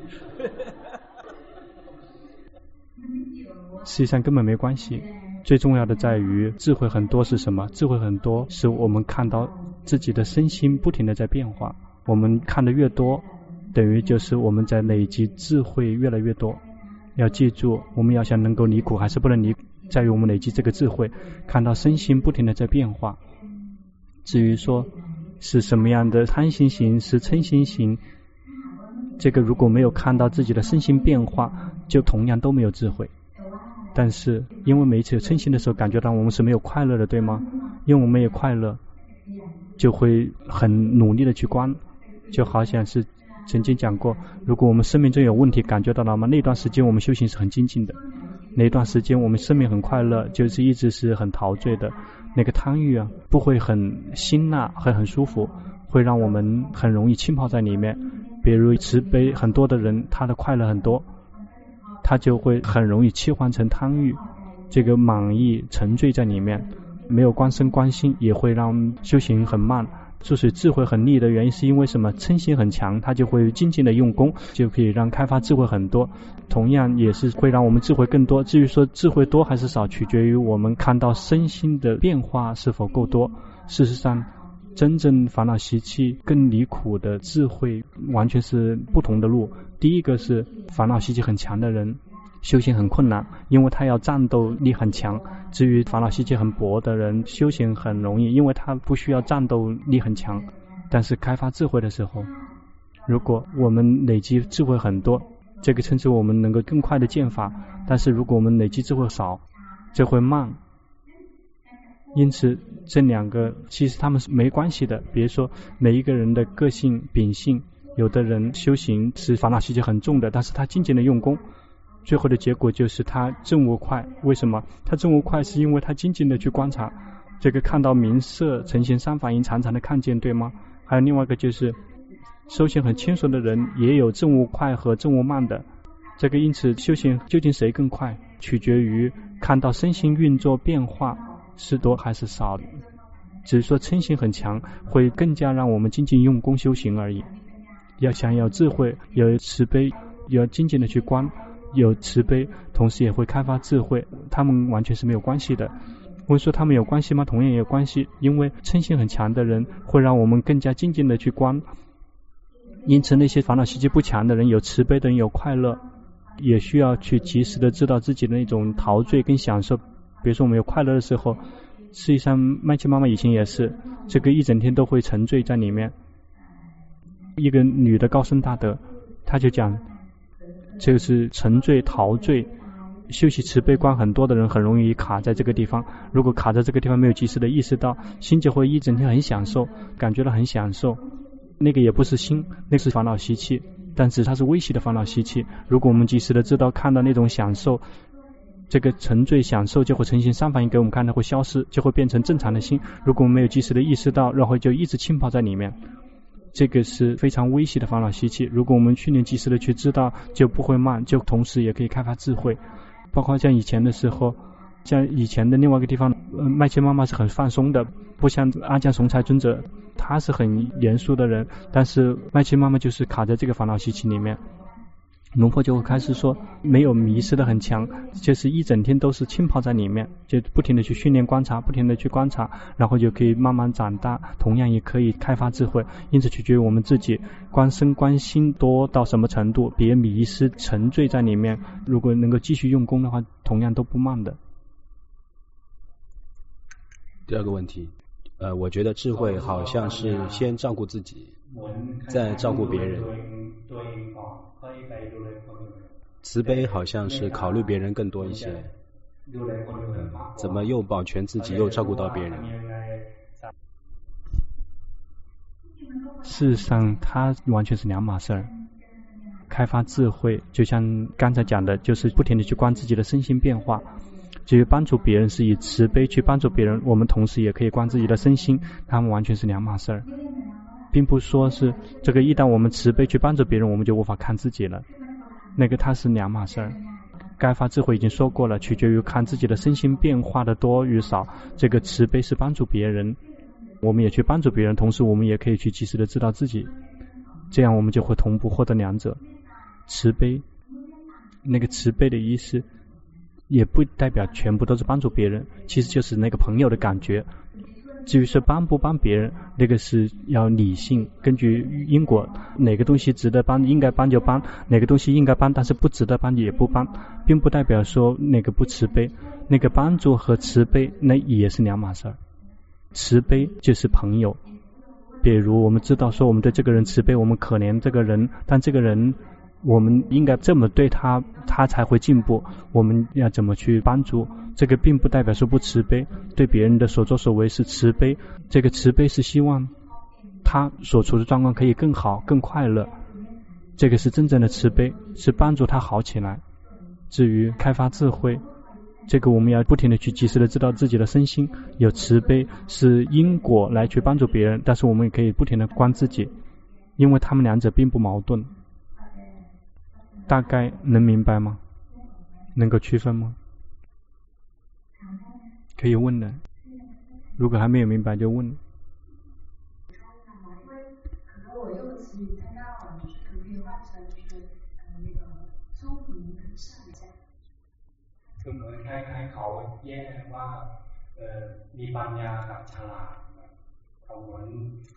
根本没关系。最重要的在于智慧很多是什么？智慧很多是我们看到自己的身心不停的在变化，我们看得越多，等于就是我们在累积智慧越来越多。要记住，我们要想能够离苦还是不能离苦，在于我们累积这个智慧，看到身心不停的在变化。至于说是什么样的贪心型是嗔心型，这个如果没有看到自己的身心变化，就同样都没有智慧。但是因为每一次有嗔心的时候，感觉到我们是没有快乐的，对吗？因为我们没有快乐，就会很努力的去观，就好像是曾经讲过，如果我们生命中有问题感觉到了吗？那段时间我们修行是很精进的，那段时间我们生命很快乐，就是一直是很陶醉的。那个贪欲啊，不会很辛辣，会很舒服，会让我们很容易浸泡在里面。比如慈悲很多的人，他的快乐很多，他就会很容易切换成贪欲，这个满意沉醉在里面，没有观身观心，也会让修行很慢。之所以智慧很利的原因是因为什么？嗔心很强，他就会精进的用功，就可以让开发智慧很多，同样也是会让我们智慧更多。至于说智慧多还是少，取决于我们看到身心的变化是否够多。事实上真正烦恼习气更离苦的智慧完全是不同的路。第一个是烦恼习气很强的人修行很困难，因为他要战斗力很强。至于烦恼习气很薄的人修行很容易，因为他不需要战斗力很强。但是开发智慧的时候，如果我们累积智慧很多，这个称之我们能够更快的见法。但是如果我们累积智慧少，这会慢。因此这两个其实他们是没关系的。比如说每一个人的个性秉性，有的人修行是烦恼习气很重的，但是他精进的用功，最后的结果就是他证悟快。为什么他证悟快？是因为他精进的去观察，这个看到名色成形三法印常常的看见，对吗？还有另外一个就是修行很轻松的人也有证悟快和证悟慢的。这个因此修行究竟谁更快，取决于看到身心运作变化是多还是少。 只是说嗔心很强，会更加让我们精进用功修行而已。要想要智慧，有慈悲，要精进的去观，有慈悲，同时也会开发智慧，他们完全是没有关系的。我说他们有关系吗？同样也有关系，因为嗔心很强的人会让我们更加精进的去观，因此那些烦恼习气不强的人，有慈悲的人，有快乐，也需要去及时的知道自己的那种陶醉跟享受。比如说我们有快乐的时候，实际上麦琪妈妈以前也是这个一整天都会沉醉在里面。一个女的高僧大德，她就讲这个是沉醉陶醉，修习慈悲观很多的人很容易卡在这个地方，如果卡在这个地方没有及时的意识到，心就会一整天很享受，感觉到很享受，那个也不是心，那是烦恼习气，但是它是微细的烦恼习气。如果我们及时的知道看到那种享受，这个沉醉享受就会呈现三反应给我们看，它会消失，就会变成正常的心。如果我们没有及时的意识到，然后就一直浸泡在里面，这个是非常微细的烦恼习气。如果我们训练及时的去知道，就不会慢，就同时也可以开发智慧。包括像以前的时候，像以前的另外一个地方，麦琪妈妈是很放松的，不像阿姜崇才尊者，他是很严肃的人，但是麦琪妈妈就是卡在这个烦恼习气里面。龙婆就会开始说，没有迷失的很强，就是一整天都是浸泡在里面，就不停的去训练观察，不停的去观察，然后就可以慢慢长大，同样也可以开发智慧。因此取决于我们自己观身观心多到什么程度，别迷失沉醉在里面，如果能够继续用功的话，同样都不慢的。 第二个问题，我觉得智慧好像是先照顾自己，再照顾别人。慈悲好像是考虑别人更多一些，怎么又保全自己又照顾到别人？ 事实上它完全是两码事儿。开发智慧就像刚才讲的，就是不停的去观自己的身心变化，至于帮助别人是以慈悲去帮助别人，我们同时也可以观自己的身心，它们完全是两码事儿，并不说是这个一旦我们慈悲去帮助别人，我们就无法看自己了，那个它是两码事儿。开发智慧已经说过了，取决于看自己的身心变化的多与少。这个慈悲是帮助别人，我们也去帮助别人，同时我们也可以去及时的知道自己，这样我们就会同步获得两者。慈悲，那个慈悲的意思也不代表全部都是帮助别人，其实就是那个朋友的感觉。至于说帮不帮别人，那个是要理性，根据因果，哪个东西值得帮应该帮就帮，哪个东西应该帮但是不值得帮也不帮，并不代表说那个不慈悲，那个帮助和慈悲那也是两码事儿。慈悲就是朋友，比如我们知道说我们对这个人慈悲，我们可怜这个人，但这个人我们应该这么对他，他才会进步，我们要怎么去帮助，这个并不代表说不慈悲，对别人的所作所为是慈悲，这个慈悲是希望他所处的状况可以更好更快乐，这个是真正的慈悲，是帮助他好起来。至于开发智慧，这个我们要不停的去及时的知道自己的身心，有慈悲是因果来去帮助别人，但是我们也可以不停的观自己，因为他们两者并不矛盾。大概能明白吗？能够区分吗？可以问的，如果还没有明白就问。 可能我用词语太大了，就是可不可以换成就是那个聪明跟善良。 คือเหมือนคล้ายๆเขาแยกว่ามีปัญญากับฉลาดเขาเหมือน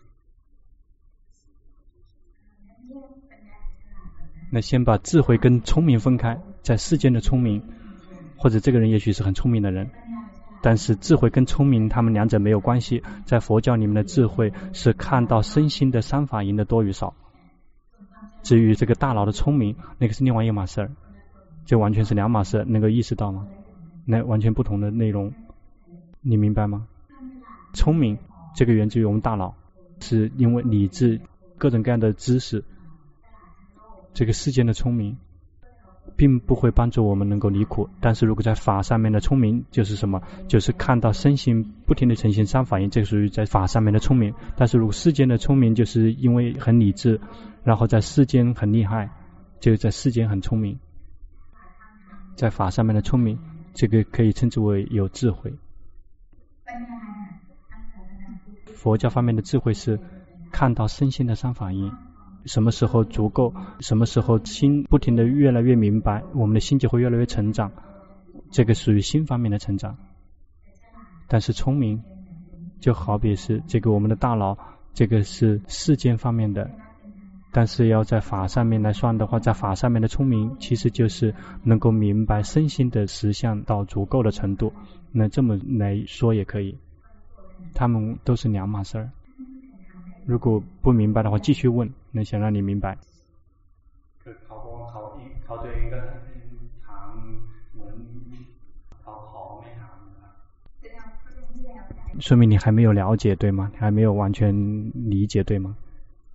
那先把智慧跟聪明分开，在世间的聪明，或者这个人也许是很聪明的人，但是智慧跟聪明他们两者没有关系，在佛教里面的智慧是看到身心的三法印的多与少，至于这个大脑的聪明，那个是另外一码事儿，这完全是两码事，能够意识到吗？那完全不同的内容，你明白吗？聪明这个源自于我们大脑，是因为理智各种各样的知识，这个世间的聪明并不会帮助我们能够离苦，但是如果在法上面的聪明就是什么？就是看到身心不停的呈现三法印，这个属于在法上面的聪明。但是如果世间的聪明就是因为很理智，然后在世间很厉害，就在世间很聪明，在法上面的聪明，这个可以称之为有智慧。 佛教方面的智慧是看到身心的三法印，什么时候足够，什么时候心不停的越来越明白，我们的心就会越来越成长，这个属于心方面的成长。但是聪明就好比是这个我们的大脑，这个是世间方面的，但是要在法上面来算的话，在法上面的聪明其实就是能够明白身心的实相到足够的程度，那这么来说也可以，他们都是两码事儿。如果不明白的话继续问，那想让你明白。说明你还没有了解对吗？还没有完全理解对吗？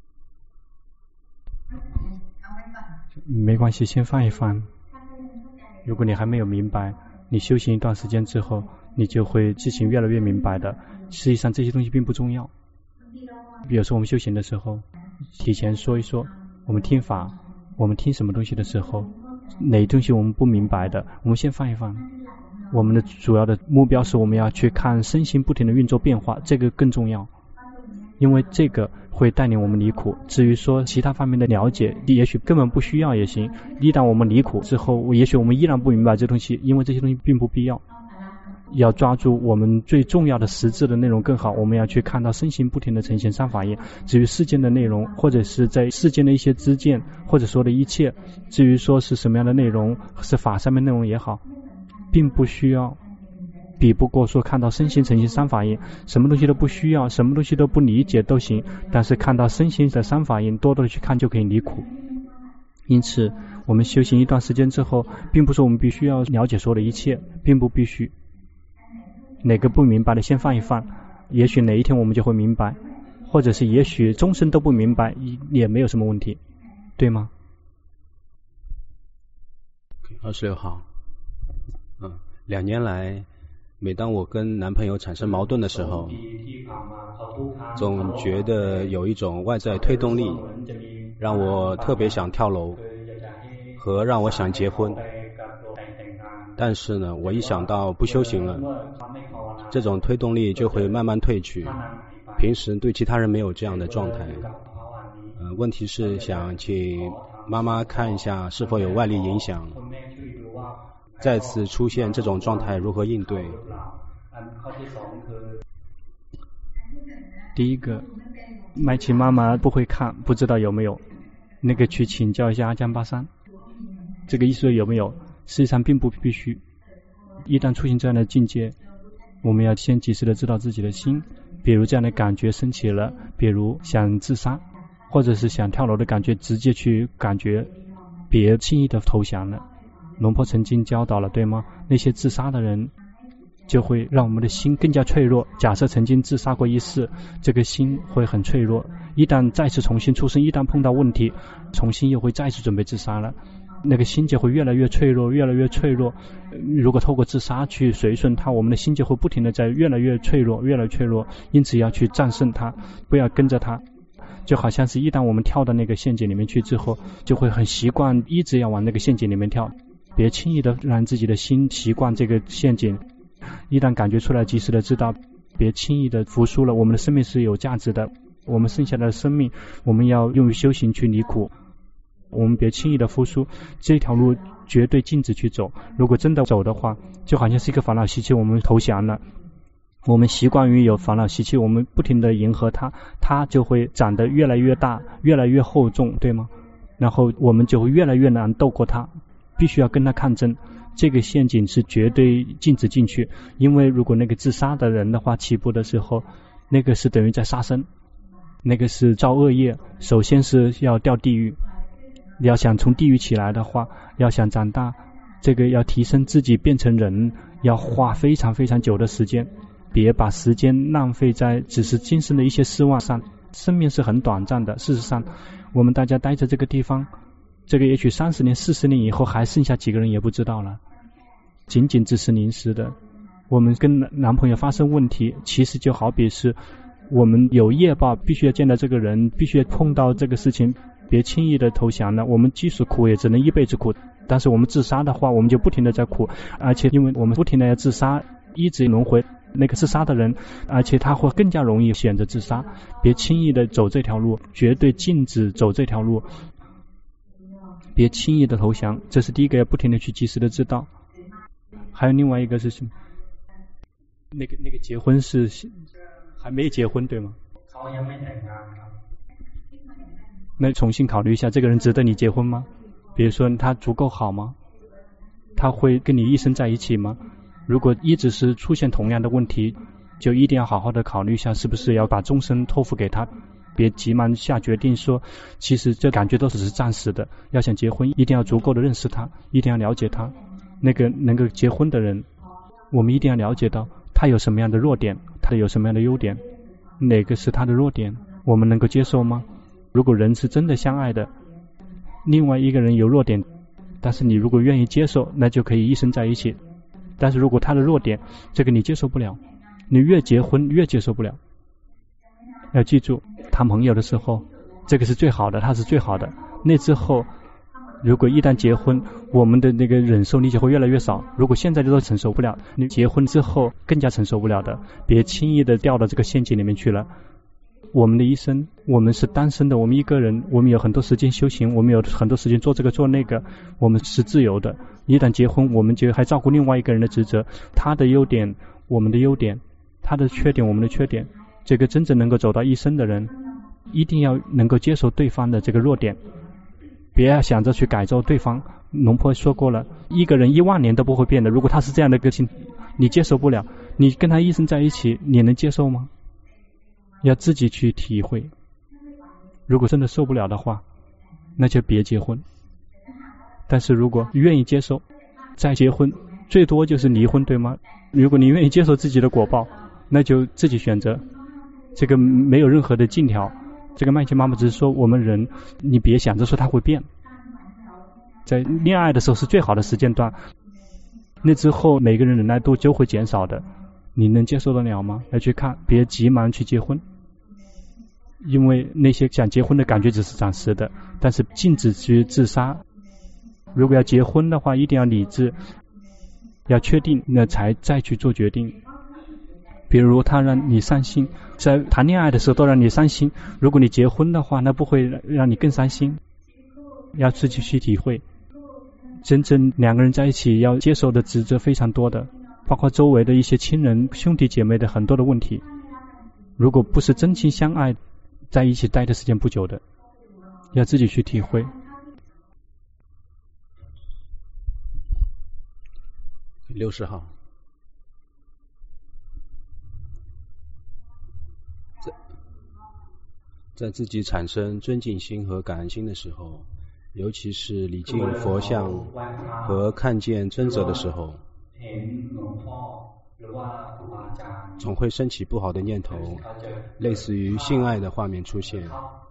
没关系，先放一放。如果你还没有明白，你修行一段时间之后，你就会事情越来越明白的。实际上这些东西并不重要。比如说我们修行的时候，提前说一说，我们听法，我们听什么东西的时候，哪东西我们不明白的，我们先放一放。我们的主要的目标是我们要去看身心不停的运作变化，这个更重要，因为这个会带领我们离苦。至于说其他方面的了解，也许根本不需要也行。一旦我们离苦之后，也许我们依然不明白这东西，因为这些东西并不必要。要抓住我们最重要的实质的内容更好，我们要去看到身心不停的呈现三法印。至于世间的内容，或者是在世间的一些知见，或者说的一切，至于说是什么样的内容，是法上面内容也好，并不需要，比不过说看到身心呈现三法印，什么东西都不需要，什么东西都不理解都行，但是看到身心的三法印，多多的去看就可以离苦。因此我们修行一段时间之后，并不是我们必须要了解所有的一切，并不必须。哪个不明白的先放一放，也许哪一天我们就会明白，或者是也许终身都不明白，也没有什么问题，对吗 ？26号，2年来，每当我跟男朋友产生矛盾的时候，总觉得有一种外在推动力，让我特别想跳楼，和让我想结婚。但是呢，我一想到不修行了，这种推动力就会慢慢退去。平时对其他人没有这样的状态。问题是想请妈妈看一下是否有外力影响，再次出现这种状态如何应对。 第一个，麦琪妈妈不会看，不知道有没有，那个去请教一下阿江巴桑，这个意思有没有？实际上并不必须。一旦出现这样的境界，我们要先及时的知道自己的心，比如这样的感觉升起了，比如想自杀或者是想跳楼的感觉，直接去感觉，别轻易的投降了。龙婆曾经教导了，对吗？那些自杀的人就会让我们的心更加脆弱。假设曾经自杀过一次，这个心会很脆弱，一旦再次重新出生，一旦碰到问题，重新又会再次准备自杀了，那个心就会越来越脆弱，越来越脆弱。如果透过自杀去随顺它，我们的心就会不停的在越来越脆弱，越来越脆弱。因此要去战胜它，不要跟着它。就好像是一旦我们跳到那个陷阱里面去之后，就会很习惯一直要往那个陷阱里面跳，别轻易的让自己的心习惯这个陷阱。一旦感觉出来，及时的知道，别轻易的服输了。我们的生命是有价值的，我们剩下的生命我们要用于修行去离苦，我们别轻易的服输，这条路绝对禁止去走。如果真的走的话，就好像是一个烦恼习气，我们投降了，我们习惯于有烦恼习气，我们不停的迎合它，它就会长得越来越大，越来越厚重，对吗？然后我们就会越来越难斗过它，必须要跟它抗争。这个陷阱是绝对禁止进去，因为如果那个自杀的人的话，起步的时候，那个是等于在杀生，那个是造恶业，首先是要掉地狱。要想从地狱起来的话，要想长大，这个要提升自己变成人，要花非常非常久的时间，别把时间浪费在只是今生的一些失望上。生命是很短暂的，事实上我们大家待在这个地方，这个也许30年40年以后还剩下几个人也不知道了，仅仅只是临时的。我们跟男朋友发生问题，其实就好比是我们有业报，必须要见到这个人，必须要碰到这个事情，别轻易的投降了。我们即使苦也只能一辈子苦，但是我们自杀的话，我们就不停的在苦，而且因为我们不停的要自杀，一直轮回， 那个自杀的人，而且他会更加容易选择自杀。别轻易的走这条路，绝对禁止走这条路，别轻易的投降。这是第一个，要不停的去及时的知道。还有另外一个是什么？那个结婚是还没结婚对吗？那重新考虑一下，这个人值得你结婚吗？比如说他足够好吗？他会跟你一生在一起吗？如果一直是出现同样的问题，就一定要好好的考虑一下，是不是要把终身托付给他。别急忙下决定说，其实这感觉都只是暂时的。要想结婚，一定要足够的认识他，一定要了解他。那个能够结婚的人，我们一定要了解到他有什么样的弱点，他有什么样的优点，哪个是他的弱点，我们能够接受吗？如果人是真的相爱的，另外一个人有弱点，但是你如果愿意接受，那就可以一生在一起。但是如果他的弱点，这个你接受不了，你越结婚越接受不了。要记住，谈朋友的时候，这个是最好的，他是最好的。那之后，如果一旦结婚，我们的那个忍受力就会越来越少。如果现在都承受不了，你结婚之后更加承受不了的。别轻易的掉到这个陷阱里面去了。我们的一生，我们是单身的，我们一个人，我们有很多时间修行，我们有很多时间做这个做那个，我们是自由的。一旦结婚，我们就还照顾另外一个人的职责，他的优点我们的优点，他的缺点我们的缺点。这个真正能够走到一生的人，一定要能够接受对方的这个弱点，别想着去改造对方。龙婆说过了，一个人10000年都不会变的。如果他是这样的个性，你接受不了，你跟他一生在一起，你能接受吗？要自己去体会。如果真的受不了的话，那就别结婚。但是如果愿意接受，再结婚，最多就是离婚，对吗？如果你愿意接受自己的果报，那就自己选择。这个没有任何的禁条。这个麦琪妈妈只是说，我们人，你别想着说他会变。在恋爱的时候是最好的时间段，那之后每个人忍耐度就会减少的。你能接受得了吗？要去看，别急忙去结婚，因为那些想结婚的感觉只是暂时的。但是禁止去自杀。如果要结婚的话，一定要理智，要确定，那才再去做决定。比如他让你伤心，在谈恋爱的时候都让你伤心，如果你结婚的话，那不会让你更伤心。要自己去体会，真正两个人在一起要接受的职责非常多的，包括周围的一些亲人兄弟姐妹的很多的问题。如果不是真心相爱，在一起待的时间不久的，要自己去体会。 60号，在自己产生尊敬心和感恩心的时候，尤其是礼敬佛像和看见尊者的时候，总会升起不好的念头，类似于性爱的画面出现，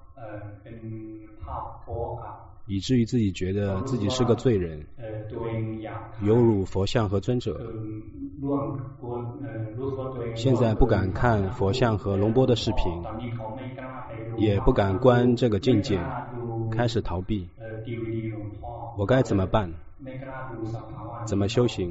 以至于自己觉得自己是个罪人，有辱佛像和尊者。现在不敢看佛像和龙波的视频，也不敢观这个境界，开始逃避。我该怎么办？怎么修行？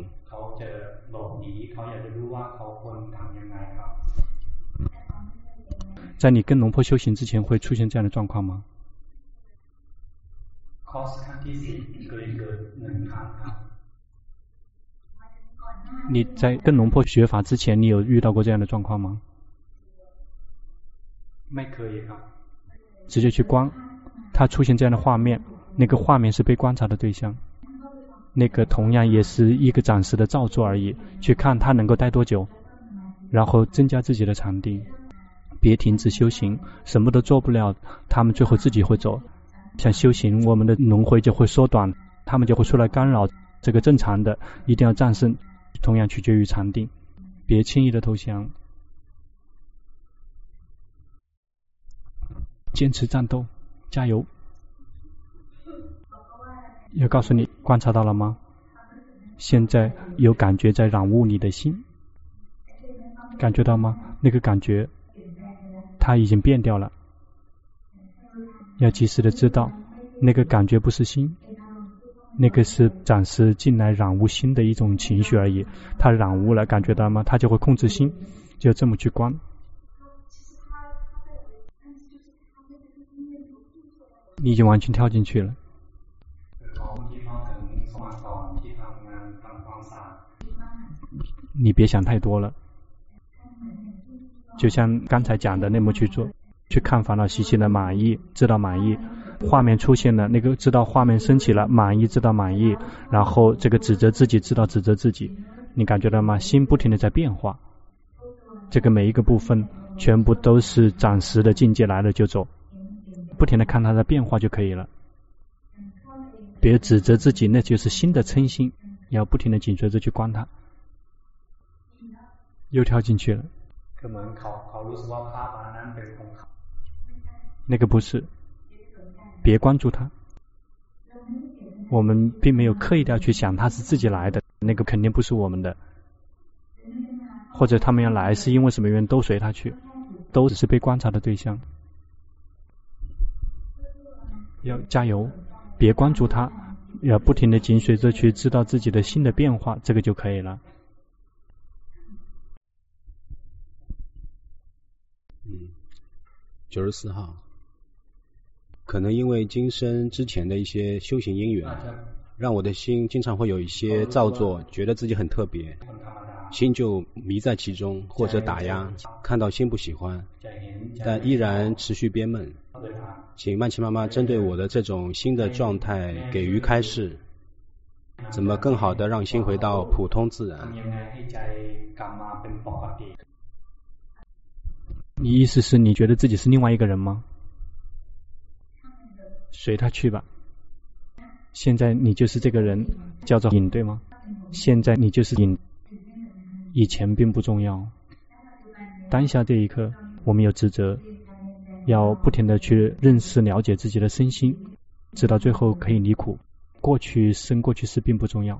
在你跟龙婆修行之前会出现这样的状况吗？你在跟龙婆学法之前，你有遇到过这样的状况吗？直接去观，他出现这样的画面，那个画面是被观察的对象，那个同样也是一个暂时的造作而已，去看他能够待多久，然后增加自己的禅定，别停止修行，什么都做不了，他们最后自己会走。像修行，我们的轮回就会缩短，他们就会出来干扰，这个正常的，一定要战胜。同样取决于禅定，别轻易的投降，坚持战斗，加油！要告诉你，观察到了吗？现在有感觉在染污你的心，感觉到吗？那个感觉它已经变掉了，要及时的知道，那个感觉不是心， 那个是暂时进来染污心的一种情绪而已，它染污了，感觉到吗？它就会控制心，就这么去观。你已经完全跳进去了。你别想太多了，就像刚才讲的那么去做，去看烦恼习气的满意，知道满意，画面出现了，那个知道画面升起了，满意知道满意，然后这个指责自己知道指责自己，你感觉到吗？心不停的在变化，这个每一个部分全部都是暂时的境界，来了就走，不停的看它的变化就可以了。别指责自己，那就是心的嗔心，要不停的紧随着去观它。又跳进去了。那个不是，别关注它。我们并没有刻意的要去想它是自己来的，那个肯定不是我们的。或者他们要来是因为什么原因，都随他去，都只是被观察的对象。要加油，别关注它，要不停的紧随着去知道自己的心的变化，这个就可以了。 94号，可能因为今生之前的一些修行因缘，让我的心经常会有一些造作，觉得自己很特别，心就迷在其中，或者打压，看到心不喜欢，但依然持续憋闷。请曼奇妈妈针对我的这种新的状态给予开示，怎么更好的让心回到普通自然。 你意思是你觉得自己是另外一个人吗？随他去吧。现在你就是这个人，叫做瘾，对吗？现在你就是瘾，以前并不重要。当下这一刻，我们有职责，要不停的去认识、了解自己的身心，直到最后可以离苦。过去生、过去事并不重要，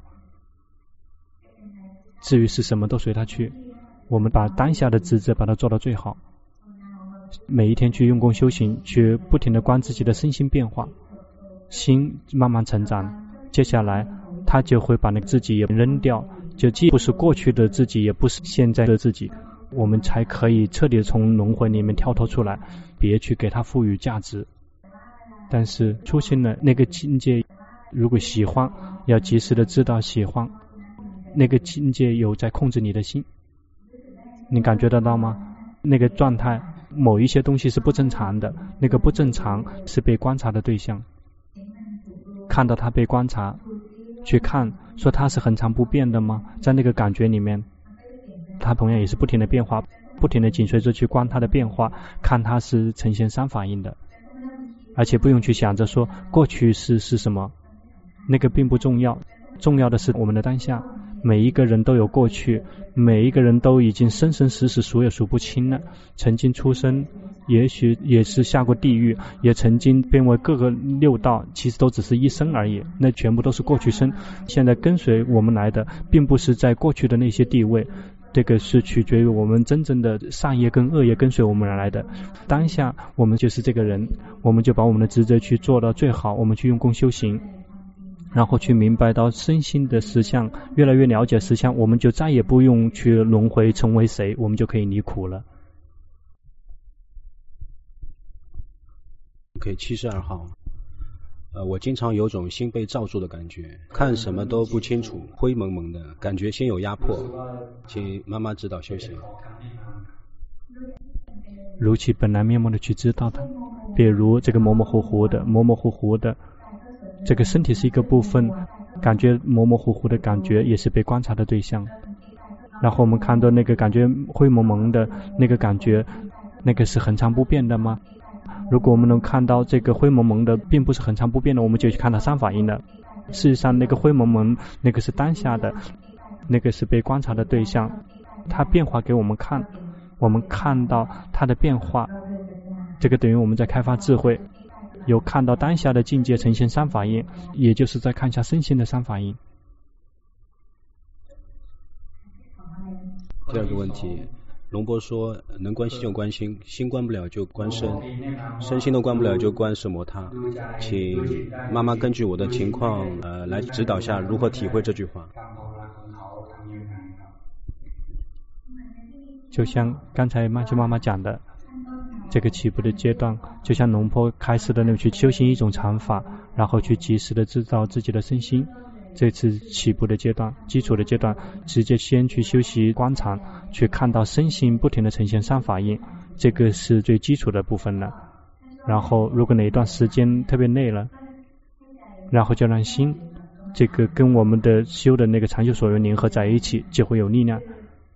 至于是什么都随他去。我们把当下的职责把它做到最好。每一天去用功修行，去不停的观自己的身心变化，心慢慢成长，接下来他就会把那个自己也扔掉，就既不是过去的自己，也不是现在的自己，我们才可以彻底从轮回里面跳脱出来，别去给他赋予价值。但是出现了那个境界，如果喜欢，要及时的知道喜欢，那个境界有在控制你的心，你感觉得到吗？那个状态某一些东西是不正常的，那个不正常是被观察的对象，看到它被观察，去看说它是恒常不变的吗？在那个感觉里面，它同样也是不停的变化，不停的紧随着去观它的变化，看它是呈现三法印的，而且不用去想着说过去是什么，那个并不重要，重要的是我们的当下。每一个人都有过去，每一个人都已经生生死死数也数不清了，曾经出生，也许也是下过地狱，也曾经变为各个六道，其实都只是一生而已，那全部都是过去生。现在跟随我们来的并不是在过去的那些地位，这个是取决于我们真正的善业跟恶业跟随我们而来的。当下我们就是这个人，我们就把我们的职责去做到最好，我们去用功修行，然后去明白到身心的实相，越来越了解实相，我们就再也不用去轮回成为谁，我们就可以离苦了。 OK， 72号，我经常有种心被罩住的感觉，看什么都不清楚，灰蒙蒙的感觉，心有压迫，请妈妈指导修行。 如其本来面目的去知道它，比如这个模模糊糊的，这个身体是一个部分，感觉模模糊糊的感觉也是被观察的对象。然后我们看到那个感觉灰蒙蒙的那个感觉，那个是恒常不变的吗？如果我们能看到这个灰蒙蒙的并不是恒常不变的，我们就去看到三法印的。事实上那个灰蒙蒙那个是当下的，那个是被观察的对象，它变化给我们看，我们看到它的变化，这个等于我们在开发智慧，有看到当下的境界呈现三法印，也就是在看一下身心的三法印。 第二个问题， 龙波说能观心就观心，心观不了就观身，身心都观不了就观色摩他。请妈妈根据我的情况来指导下如何体会这句话。 就像刚才曼丘妈妈讲的，这个起步的阶段，就像龙波开始的那去修行一种禅法，然后去及时的制造自己的身心。这次起步的阶段，基础的阶段，直接先去修习观禅，去看到身心不停的呈现三法印，这个是最基础的部分了。然后如果哪一段时间特别累了，然后就让心这个跟我们的修的那个禅修所缘联合在一起，就会有力量。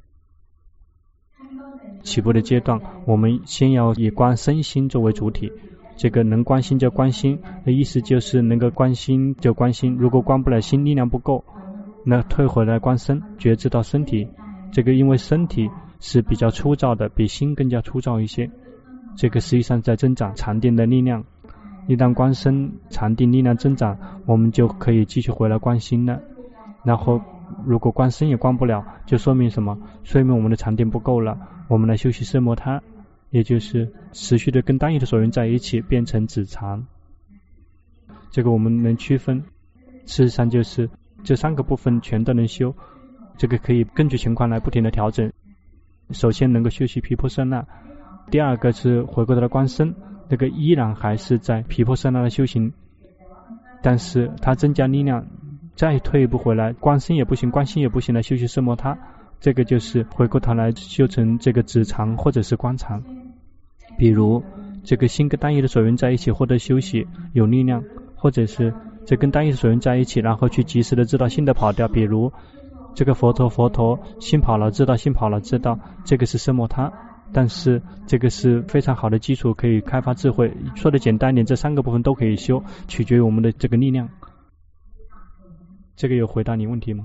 起步的阶段，我们先要以观身心作为主体，这个能观心就观心的意思就是能够观心就观心，如果观不了心力量不够，那退回来观身，觉知到身体。这个因为身体是比较粗糙的，比心更加粗糙一些，这个实际上在增长禅定的力量。一旦观身禅定力量增长，我们就可以继续回来观心了。然后如果观身也观不了，就说明什么？说明我们的禅定不够了。我们来修习色摩他，也就是持续的跟单一的所缘在一起，变成止禅。这个我们能区分，事实上就是这三个部分全都能修，这个可以根据情况来不停的调整。首先能够修习毗婆舍那，第二个是回过头来观身，那个依然还是在毗婆舍那的修行，但是它增加力量，再退一步回来，观身也不行，观心也不行，来修习色摩他，这个就是回过头来修成这个止禅或者是观禅。比如这个心跟单一的所缘在一起获得休息有力量，或者是这跟单一的所缘在一起，然后去及时的知道心的跑掉，比如这个佛陀心跑了知道，心跑了知道，这个是色摩他。但是这个是非常好的基础，可以开发智慧。说的简单一点，这三个部分都可以修，取决于我们的这个力量。这个有回答你问题吗？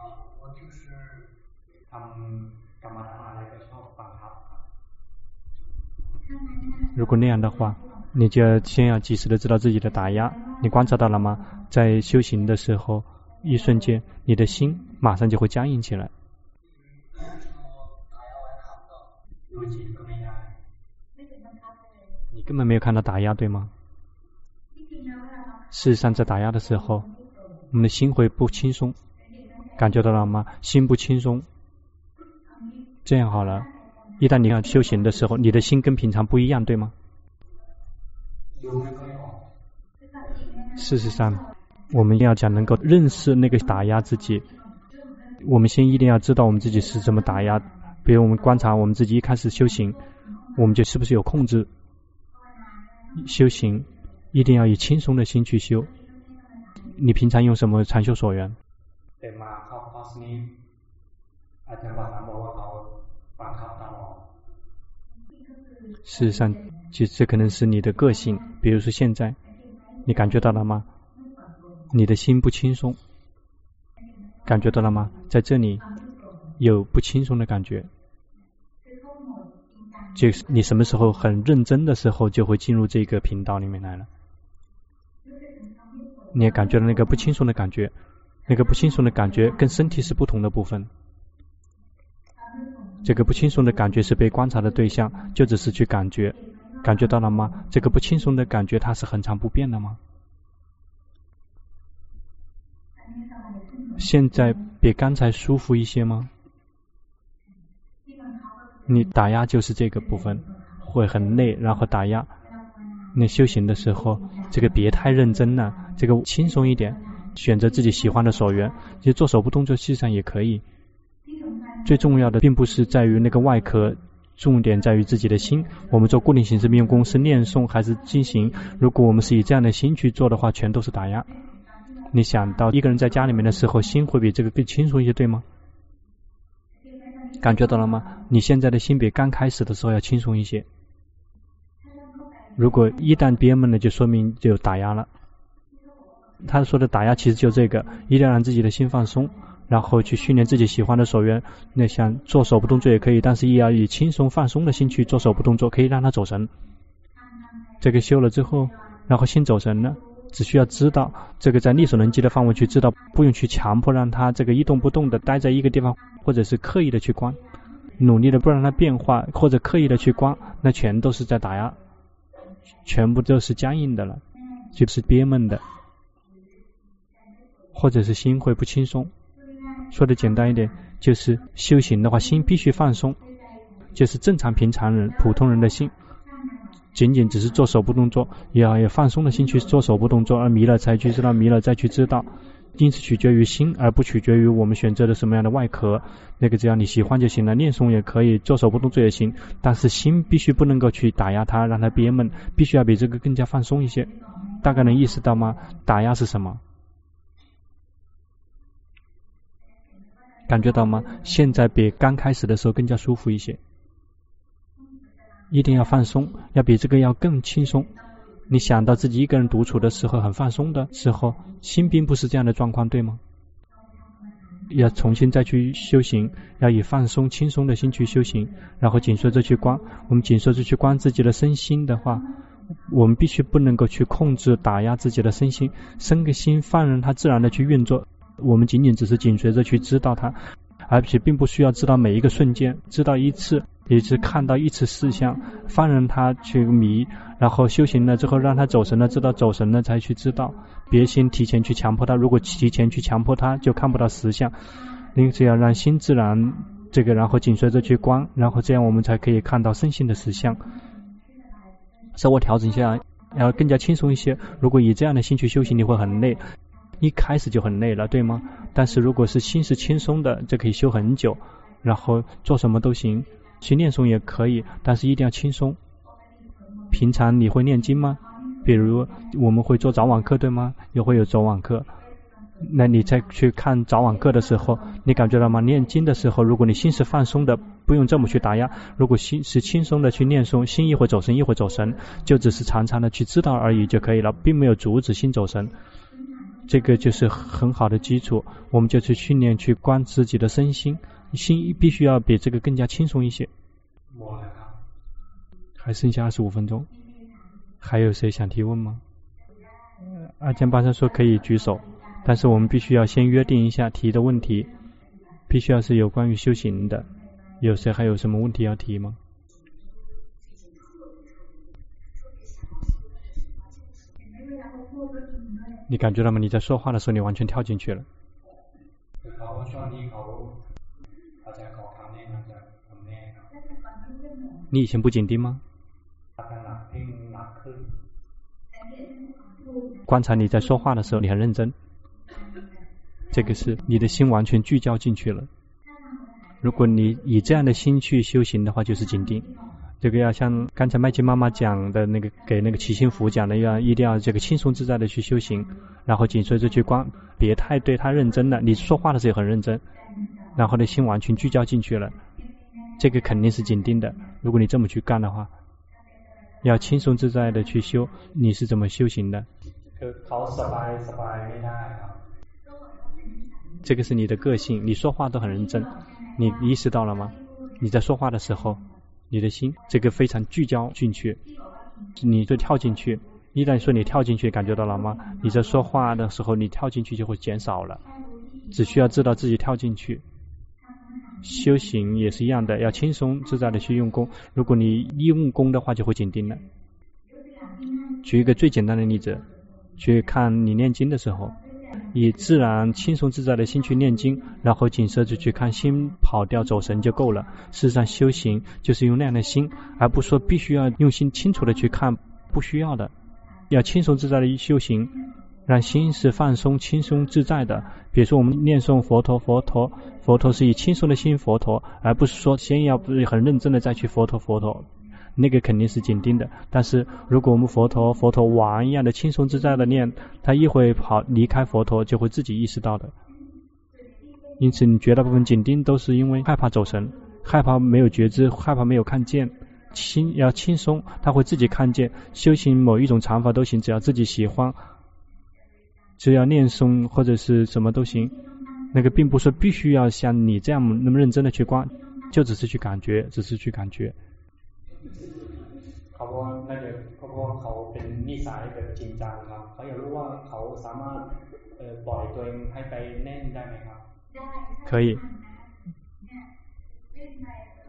如果那样的话，你就要先要及时的知道自己的打压。你观察到了吗？在修行的时候，一瞬间你的心马上就会僵硬起来。你根本没有看到打压，对吗？事实上在打压的时候，我们的心会不轻松，感觉到了吗？心不轻松。这样好了，一旦你要修行的时候，你的心跟平常不一样，对吗？事实上我们要讲能够认识那个打压自己，我们先一定要知道我们自己是怎么打压。比如我们观察我们自己一开始修行，我们就是不是有控制。修行一定要以轻松的心去修。你平常用什么禅修所缘？事实上其实这可能是你的个性。比如说现在你感觉到了吗？你的心不轻松，感觉到了吗？在这里有不轻松的感觉，就是你什么时候很认真的时候就会进入这个频道里面来了。你也感觉到那个不轻松的感觉，那个不轻松的感觉跟身体是不同的部分。这个不轻松的感觉是被观察的对象，就只是去感觉，感觉到了吗？这个不轻松的感觉它是恒常不变的吗？现在比刚才舒服一些吗？你打压就是这个部分会很累，然后打压。你修行的时候这个别太认真了，这个轻松一点，选择自己喜欢的所缘，其实做手部动作实际上也可以。最重要的并不是在于那个外壳，重点在于自己的心。我们做固定形式命功是念诵还是进行，如果我们是以这样的心去做的话，全都是打压。你想到一个人在家里面的时候，心会比这个更轻松一些，对吗？感觉到了吗？你现在的心比刚开始的时候要轻松一些。如果一旦憋闷了，就说明就打压了。他说的打压其实就这个，一定要让自己的心放松，然后去训练自己喜欢的所缘。那像做手部动作也可以，但是也要以轻松放松的心去做手部动作，可以让他走神。这个修了之后，然后心走神了，只需要知道这个在力所能及的范围去知道，不用去强迫让他这个一动不动的待在一个地方，或者是刻意的去观。 努力的不让它变化，或者刻意的去观，那全都是在打压，全部都是僵硬的了，就是憋闷的，或者是心会不轻松。说的简单一点，就是修行的话，心必须放松，就是正常平常人普通人的心，仅仅只是做手部动作，要有放松的心去做手部动作，而迷了才去知道，迷了再去知道，因此取决于心，而不取决于我们选择的什么样的外壳。那个只要你喜欢就行了，念诵也可以，做手部动作也行，但是心必须不能够去打压它，让它憋闷，必须要比这个更加放松一些。大概能意识到吗？打压是什么？感觉到吗？现在比刚开始的时候更加舒服一些。一定要放松，要比这个要更轻松。你想到自己一个人独处的时候很放松的时候，心并不是这样的状况，对吗？要重新再去修行，要以放松轻松的心去修行，然后紧随着去观。我们紧随着去观自己的身心的话，我们必须不能够去控制打压自己的身心，身个心放任它自然的去运作，我们仅仅只是紧随着去知道它，而且并不需要知道每一个瞬间，知道一次也是看到一次事项，放任它去迷，然后修行了之后让它走神了，知道走神了才去知道，别先提前去强迫它，如果提前去强迫它就看不到实相。因此要让心自然这个，然后紧随着去观，然后这样我们才可以看到身心的实相。稍微调整一下，要更加轻松一些。如果以这样的心去修行，你会很累，一开始就很累了，对吗？但是如果是心是轻松的，这可以修很久，然后做什么都行，去念诵也可以，但是一定要轻松。平常你会念经吗？比如我们会做早晚课，对吗？也会有早晚课，那你再去看早晚课的时候，你感觉到吗？念经的时候，如果你心是放松的，不用这么去打压，如果心是轻松的去念诵，心一会走神一会走神，就只是常常的去知道而已就可以了，并没有阻止心走神。这个就是很好的基础，我们就去训练去观自己的身心，心必须要比这个更加轻松一些。还剩下25分钟，还有谁想提问吗？阿江巴山说可以举手，但是我们必须要先约定一下提的问题，必须要是有关于修行的。有谁还有什么问题要提吗？你感觉到吗？你在说话的时候你完全跳进去了。你以前不紧盯吗？观察你在说话的时候你很认真，这个是你的心完全聚焦进去了。如果你以这样的心去修行的话，就是紧盯。这个要像刚才麦基妈妈讲的那个，给那个齐心福讲的一定要这个轻松自在的去修行，然后紧随着去观，别太对他认真了。你说话的时候也很认真，然后呢心完全聚焦进去了，这个肯定是紧盯的。如果你这么去干的话，要轻松自在的去修。你是怎么修行的？这个是你的个性，你说话都很认真，你意识到了吗？你在说话的时候，你的心这个非常聚焦进去，你就跳进去。一旦说你跳进去，感觉到了吗？你在说话的时候你跳进去就会减少了，只需要知道自己跳进去。修行也是一样的，要轻松自在的去用功。如果你一用功的话就会紧盯了。举一个最简单的例子，去看你念经的时候，以自然轻松自在的心去念经，然后紧随着去看心跑掉走神就够了。事实上修行就是用那样的心，而不是说必须要用心清楚的去看，不需要的。要轻松自在的修行，让心是放松轻松自在的。比如说我们念诵佛陀，佛陀是以轻松的心佛陀，而不是说先要很认真的再去佛陀，那个肯定是紧盯的。但是如果我们佛陀玩一样的轻松自在的念，他一会离开佛陀就会自己意识到的。因此你绝大部分紧盯都是因为害怕走神，害怕没有觉知，害怕没有看见。心要轻松，他会自己看见。修行某一种禅法都行，只要自己喜欢，只要念诵或者是什么都行。那个并不是必须要像你这样那么认真的去观，就只是去感觉，只是去感觉。可以。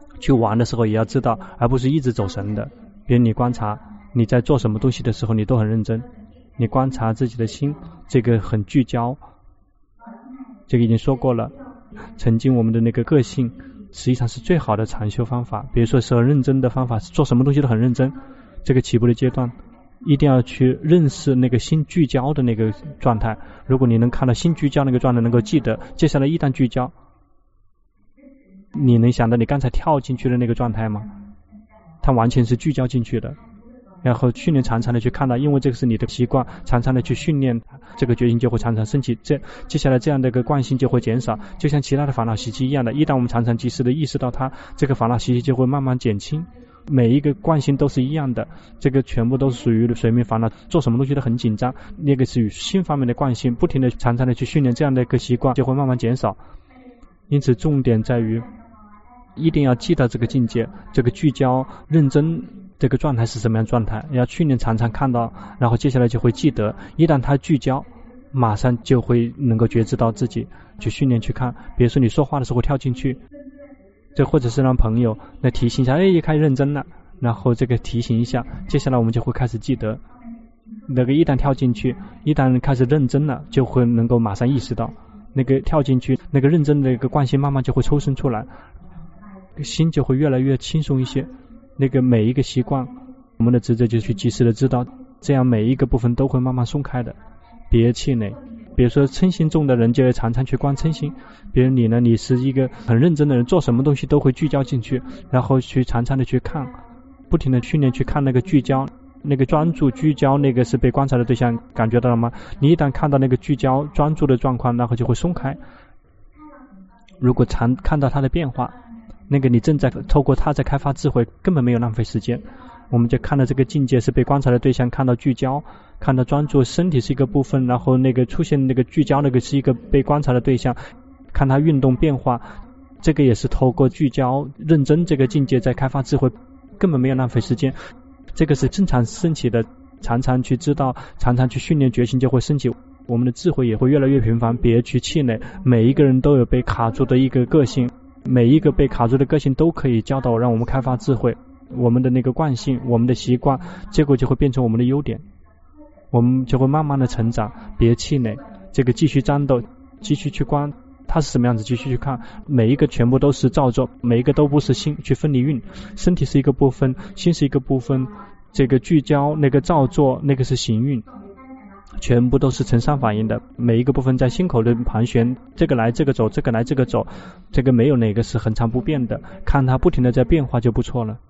去玩的时候也要知道，而不是一直走神的。比如你观察你在做什么东西的时候，你都很认真，你观察自己的心，这个很聚焦。这个已经说过了，曾经我们的那个个性实际上是最好的禅修方法。比如说是很认真的方法，做什么东西都很认真。这个起步的阶段一定要去认识那个心聚焦的那个状态。如果你能看到心聚焦那个状态，能够记得，接下来一旦聚焦，你能想到你刚才跳进去的那个状态吗？它完全是聚焦进去的。然后训练常常的去看到，因为这个是你的习惯，常常的去训练，这个决心就会常常升起，接下来这样的一个惯性就会减少，就像其他的烦恼习气一样的，一旦我们常常及时的意识到它，这个烦恼习气就会慢慢减轻。每一个惯性都是一样的，这个全部都是属于随眠烦恼，做什么东西都很紧张，那个是与心方面的惯性，不停的常常的去训练这样的一个习惯，就会慢慢减少。因此重点在于一定要记到这个境界，这个聚焦认真这个状态是什么样状态，要训练常常看到，然后接下来就会记得，一旦他聚焦马上就会能够觉知到自己，去训练去看。比如说你说话的时候跳进去，这或者是让朋友来提醒一下，也开始认真了，然后这个提醒一下，接下来我们就会开始记得。那个一旦跳进去，一旦开始认真了，就会能够马上意识到，那个跳进去那个认真的一个惯性慢慢就会抽身出来，心就会越来越轻松一些。那个每一个习惯，我们的职责就是去及时的知道，这样每一个部分都会慢慢松开的，别气馁。比如说嗔心重的人就要常常去观嗔心，比如你呢，你是一个很认真的人，做什么东西都会聚焦进去，然后去常常的去看，不停的训练去看那个聚焦，那个专注聚焦，那个是被观察的对象，感觉到了吗？你一旦看到那个聚焦专注的状况，然后就会松开。如果常看到它的变化，那个你正在透过它在开发智慧，根本没有浪费时间。我们就看到这个境界是被观察的对象，看到聚焦，看到专注，身体是一个部分，然后那个出现那个聚焦，那个是一个被观察的对象，看它运动变化，这个也是透过聚焦认真这个境界在开发智慧，根本没有浪费时间。这个是正常升起的，常常去知道，常常去训练决心就会升起，我们的智慧也会越来越频繁。别去气馁，每一个人都有被卡住的一个个性，每一个被卡住的个性都可以教导让我们开发智慧，我们的那个惯性，我们的习惯，结果就会变成我们的优点，我们就会慢慢的成长。别气馁，这个继续战斗，继续去观它是什么样子，继续去看，每一个全部都是造作，每一个都不是心去分离运，身体是一个部分，心是一个部分，这个聚焦那个造作那个是行运，全部都是成三反应的，每一个部分在心口的盘旋，这个来这个走，这个来这个走，这个没有哪个是恒常不变的，看它不停的在变化就不错了。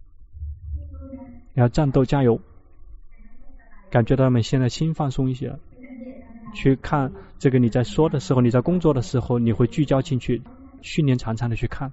要战斗加油，感觉到他们现在心放松一些了，去看这个你在说的时候，你在工作的时候，你会聚焦进去，训练常常的去看。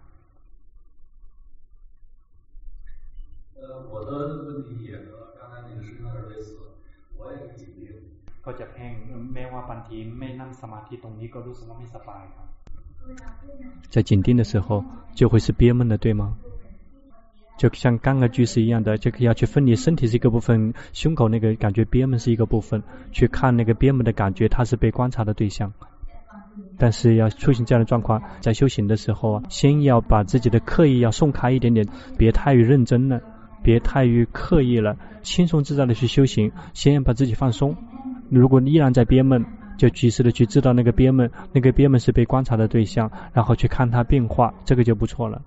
我的问题也和刚才那个是有点类似，我也是紧盯。 ก็จะแพ่งแม้ว่าบางทีไม่นั่งสมาธิตรงนี้ก็รู้สึกว่าไม่สบายครับ在紧盯的时候就会是憋闷的，对吗？就像刚刚句式一样的，这个要去分离，身体是一个部分，胸口那个感觉憋闷是一个部分，去看那个憋闷的感觉，它是被观察的对象。但是要出现这样的状况，在修行的时候啊，先要把自己的刻意要送开一点点，别太于认真了，别太于刻意了，轻松自在的去修行，先要把自己放松。如果依然在憋闷，就及时的去知道那个憋闷，那个憋闷是被观察的对象，然后去看它变化，这个就不错了。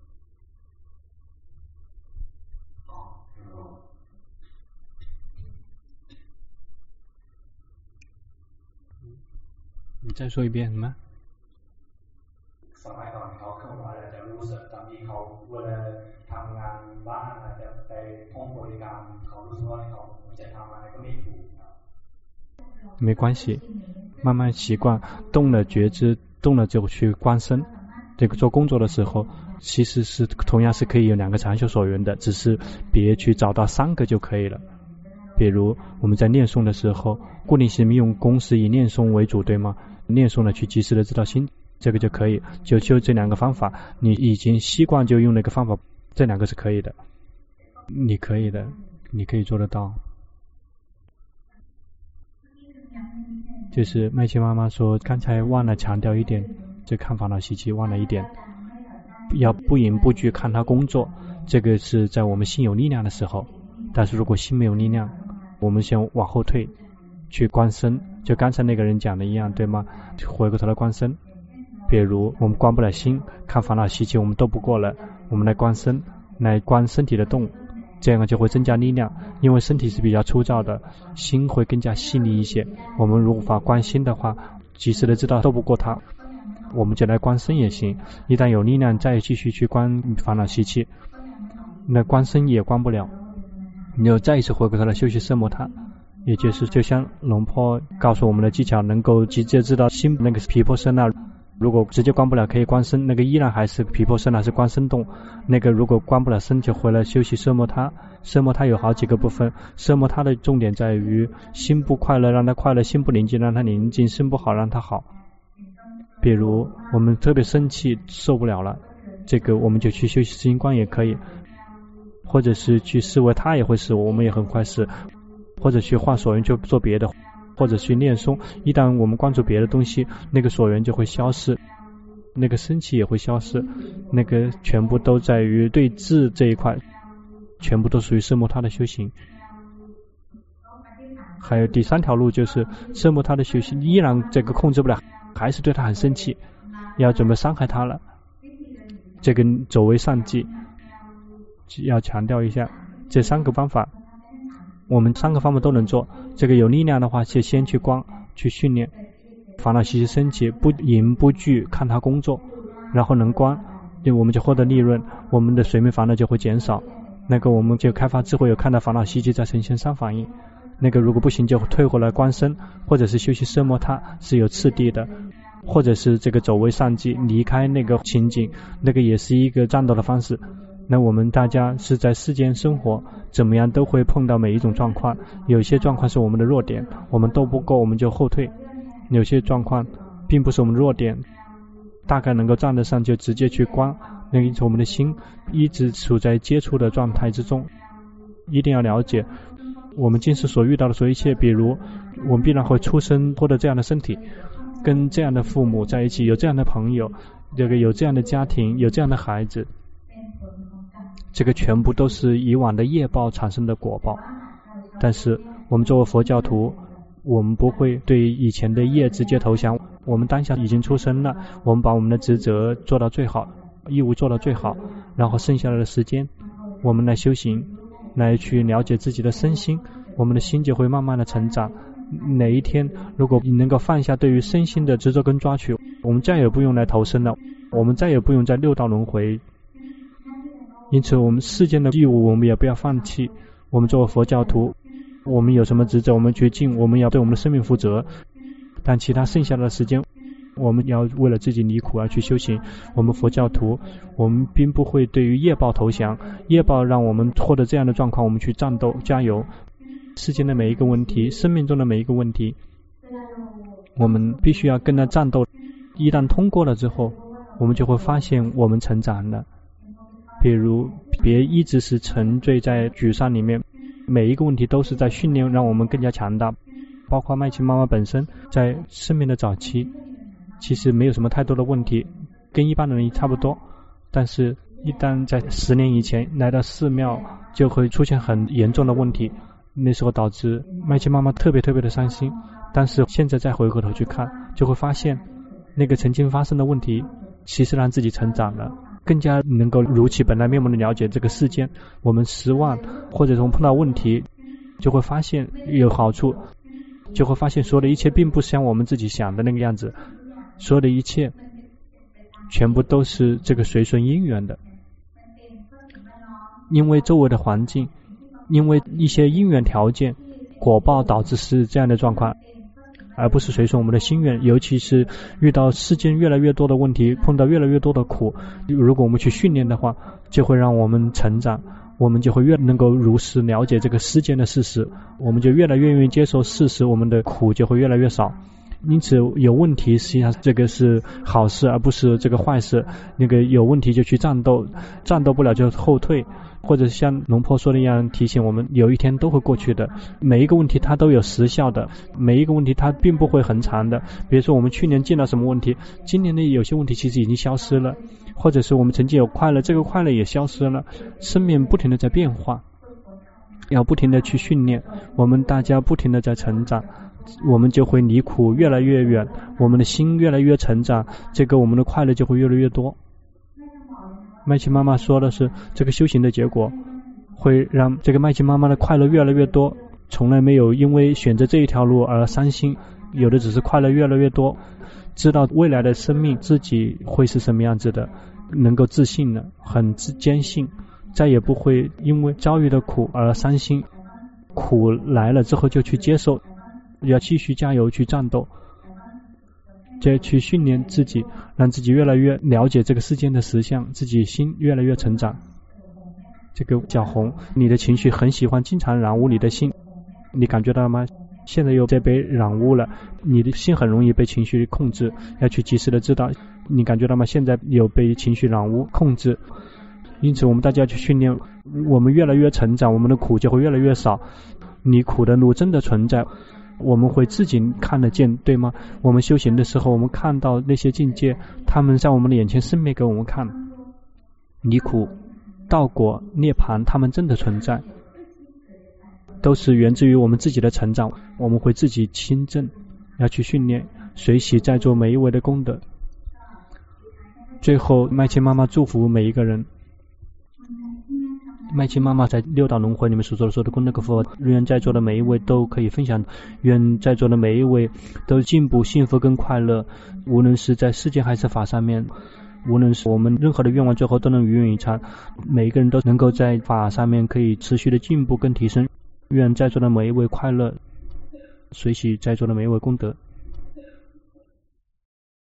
你再说一遍什么？ สมัยก่อนเขาเคลื่อนไหวอาจจะรู้สึกตอนที่เขาเวลาทำงานบ้านอาจจะไปท่องบริกรรมเขารู้สึกว่าเขาจะทำอะไรก็ไม่ถูก没关系，慢慢习惯，动了觉知，动了就去观身。这个做工作的时候，其实是同样是可以有两个禅修所缘的，只是别去找到三个就可以了。比如我们在念诵的时候，固定性用功是以念诵为主，对吗？念诵了去及时的知道心，这个就可以，就这两个方法，你已经习惯就用那个方法，这两个是可以的，你可以的，你可以做得到。就是麦琪妈妈说刚才忘了强调一点，这看烦恼习气忘了一点， 要不迎不拒看他工作，这个是在我们心有力量的时候。但是如果心没有力量，我们先往后退，去观身，就刚才那个人讲的一样，对吗？回过头来观身。比如我们观不了心，看烦恼习气我们斗不过了，我们来观身，来观身体的动，这样就会增加力量。因为身体是比较粗糙的，心会更加细腻一些。我们如法观心的话，及时的知道斗不过它，我们就来观身也行。一旦有力量再继续去观烦恼习气，那观身也观不了，你又再一次回过头来休息色摩他，也就是就像龙婆告诉我们的技巧，能够直接知道心那个毗婆舍那，如果直接观不了可以观身，那个依然还是毗婆舍那，是观身动。那个如果观不了身，就回来休息色摩他。色摩他有好几个部分，色摩他的重点在于心不快乐让它快乐，心不宁静让它宁静，心不好让它好。比如我们特别生气受不了了，这个我们就去休息心观也可以，或者是去思维他也会死，我们也很快死，或者去换所缘就做别的，或者去念诵。一旦我们关注别的东西，那个所缘就会消失，那个生气也会消失，那个全部都在于对治这一块，全部都属于色摩他的修行。还有第三条路就是色摩他的修行，依然这个控制不了，还是对他很生气，要准备伤害他了，这个走为上计。要强调一下这三个方法，我们三个方法都能做。这个有力量的话就先去观，去训练烦恼习气升起，不迎不拒看他工作，然后能观，我们就获得利润，我们的随眠烦恼就会减少。那个我们就开发智慧，有看到烦恼习气在呈现三反应。那个如果不行就退回来观身，或者是休息色摩他，是有次第的，或者是这个走为上计，离开那个情景，那个也是一个战斗的方式。那我们大家是在世间生活，怎么样都会碰到每一种状况，有些状况是我们的弱点，我们斗不过我们就后退，有些状况并不是我们的弱点，大概能够站得上就直接去观。那因此我们的心一直处在接触的状态之中，一定要了解我们今世所遇到的所有一切。比如我们必然会出生获得这样的身体，跟这样的父母在一起，有这样的朋友，这个有这样的家庭，有这样的孩子，这个全部都是以往的业报产生的果报。但是我们作为佛教徒，我们不会对以前的业直接投降，我们当下已经出生了，我们把我们的职责做到最好，义务做到最好，然后剩下来的时间我们来修行，来去了解自己的身心，我们的心就会慢慢的成长。哪一天如果你能够放下对于身心的执着跟抓取，我们再也不用来投生了，我们再也不用在六道轮回。因此我们世间的义务我们也不要放弃，我们作为佛教徒，我们有什么职责我们去尽，我们要对我们的生命负责，但其他剩下的时间我们要为了自己离苦而去修行。我们佛教徒，我们并不会对于业报投降，业报让我们获得这样的状况，我们去战斗加油。世间的每一个问题，生命中的每一个问题，我们必须要跟他战斗，一旦通过了之后，我们就会发现我们成长了。比如别一直是沉醉在沮丧里面，每一个问题都是在训练让我们更加强大。包括麦琪妈妈本身在生命的早期其实没有什么太多的问题，跟一般的人差不多，但是一旦在10年以前来到寺庙就会出现很严重的问题，那时候导致麦琪妈妈特别的伤心。但是现在再回过头去看，就会发现那个曾经发生的问题其实让自己成长了，更加能够如其本来面目的了解这个世间。我们失望或者说碰到问题就会发现有好处，就会发现所有的一切并不像我们自己想的那个样子，所有的一切全部都是这个随顺因缘的，因为周围的环境，因为一些因缘条件果报导致是这样的状况，而不是随顺我们的心愿。尤其是遇到世间越来越多的问题，碰到越来越多的苦，如果我们去训练的话，就会让我们成长，我们就会越能够如实了解这个世间的事实，我们就越来越愿意接受事实，我们的苦就会越来越少。因此有问题实际上这个是好事，而不是这个坏事。那个有问题就去战斗，战斗不了就后退，或者像龙婆说的一样，提醒我们有一天都会过去的，每一个问题它都有时效的，每一个问题它并不会很长的。比如说我们去年见到什么问题，今年的有些问题其实已经消失了， 或者是我们曾经有快乐，这个快乐也消失了。生命不停的在变化，要不停的去训练，我们大家不停的在成长，我们就会离苦越来越远，我们的心越来越成长，这个我们的快乐就会越来越多。麦琪妈妈说的是，这个修行的结果会让这个麦琪妈妈的快乐越来越多，从来没有因为选择这一条路而伤心，有的只是快乐越来越多，知道未来的生命自己会是什么样子的，能够自信了，很坚信，再也不会因为遭遇的苦而伤心，苦来了之后就去接受，要继续加油去战斗，再去训练自己，让自己越来越了解这个世间的实相，自己心越来越成长。这个小红，你的情绪很喜欢经常染污你的心，你感觉到吗？现在又在被染污了，你的心很容易被情绪控制，要去及时的知道，你感觉到吗？现在有被情绪染污控制，因此我们大家去训练，我们越来越成长，我们的苦就会越来越少。你苦的路真的存在，我们会自己看得见，对吗？我们修行的时候，我们看到那些境界，他们在我们的眼前示灭给我们看，离苦、道果、涅槃，他们真的存在，都是源自于我们自己的成长，我们会自己亲证，要去训练，随喜在做每一位的功德。最后，麦琪妈妈祝福每一个人。麦琪妈妈在六道轮回里面所做的所有的功德跟佛，愿在座的每一位都可以分享，愿在座的每一位都进步、幸福跟快乐，无论是在世界还是法上面，无论是我们任何的愿望最后都能如愿以偿，每一个人都能够在法上面可以持续的进步跟提升。愿在座的每一位快乐，随喜在座的每一位功德。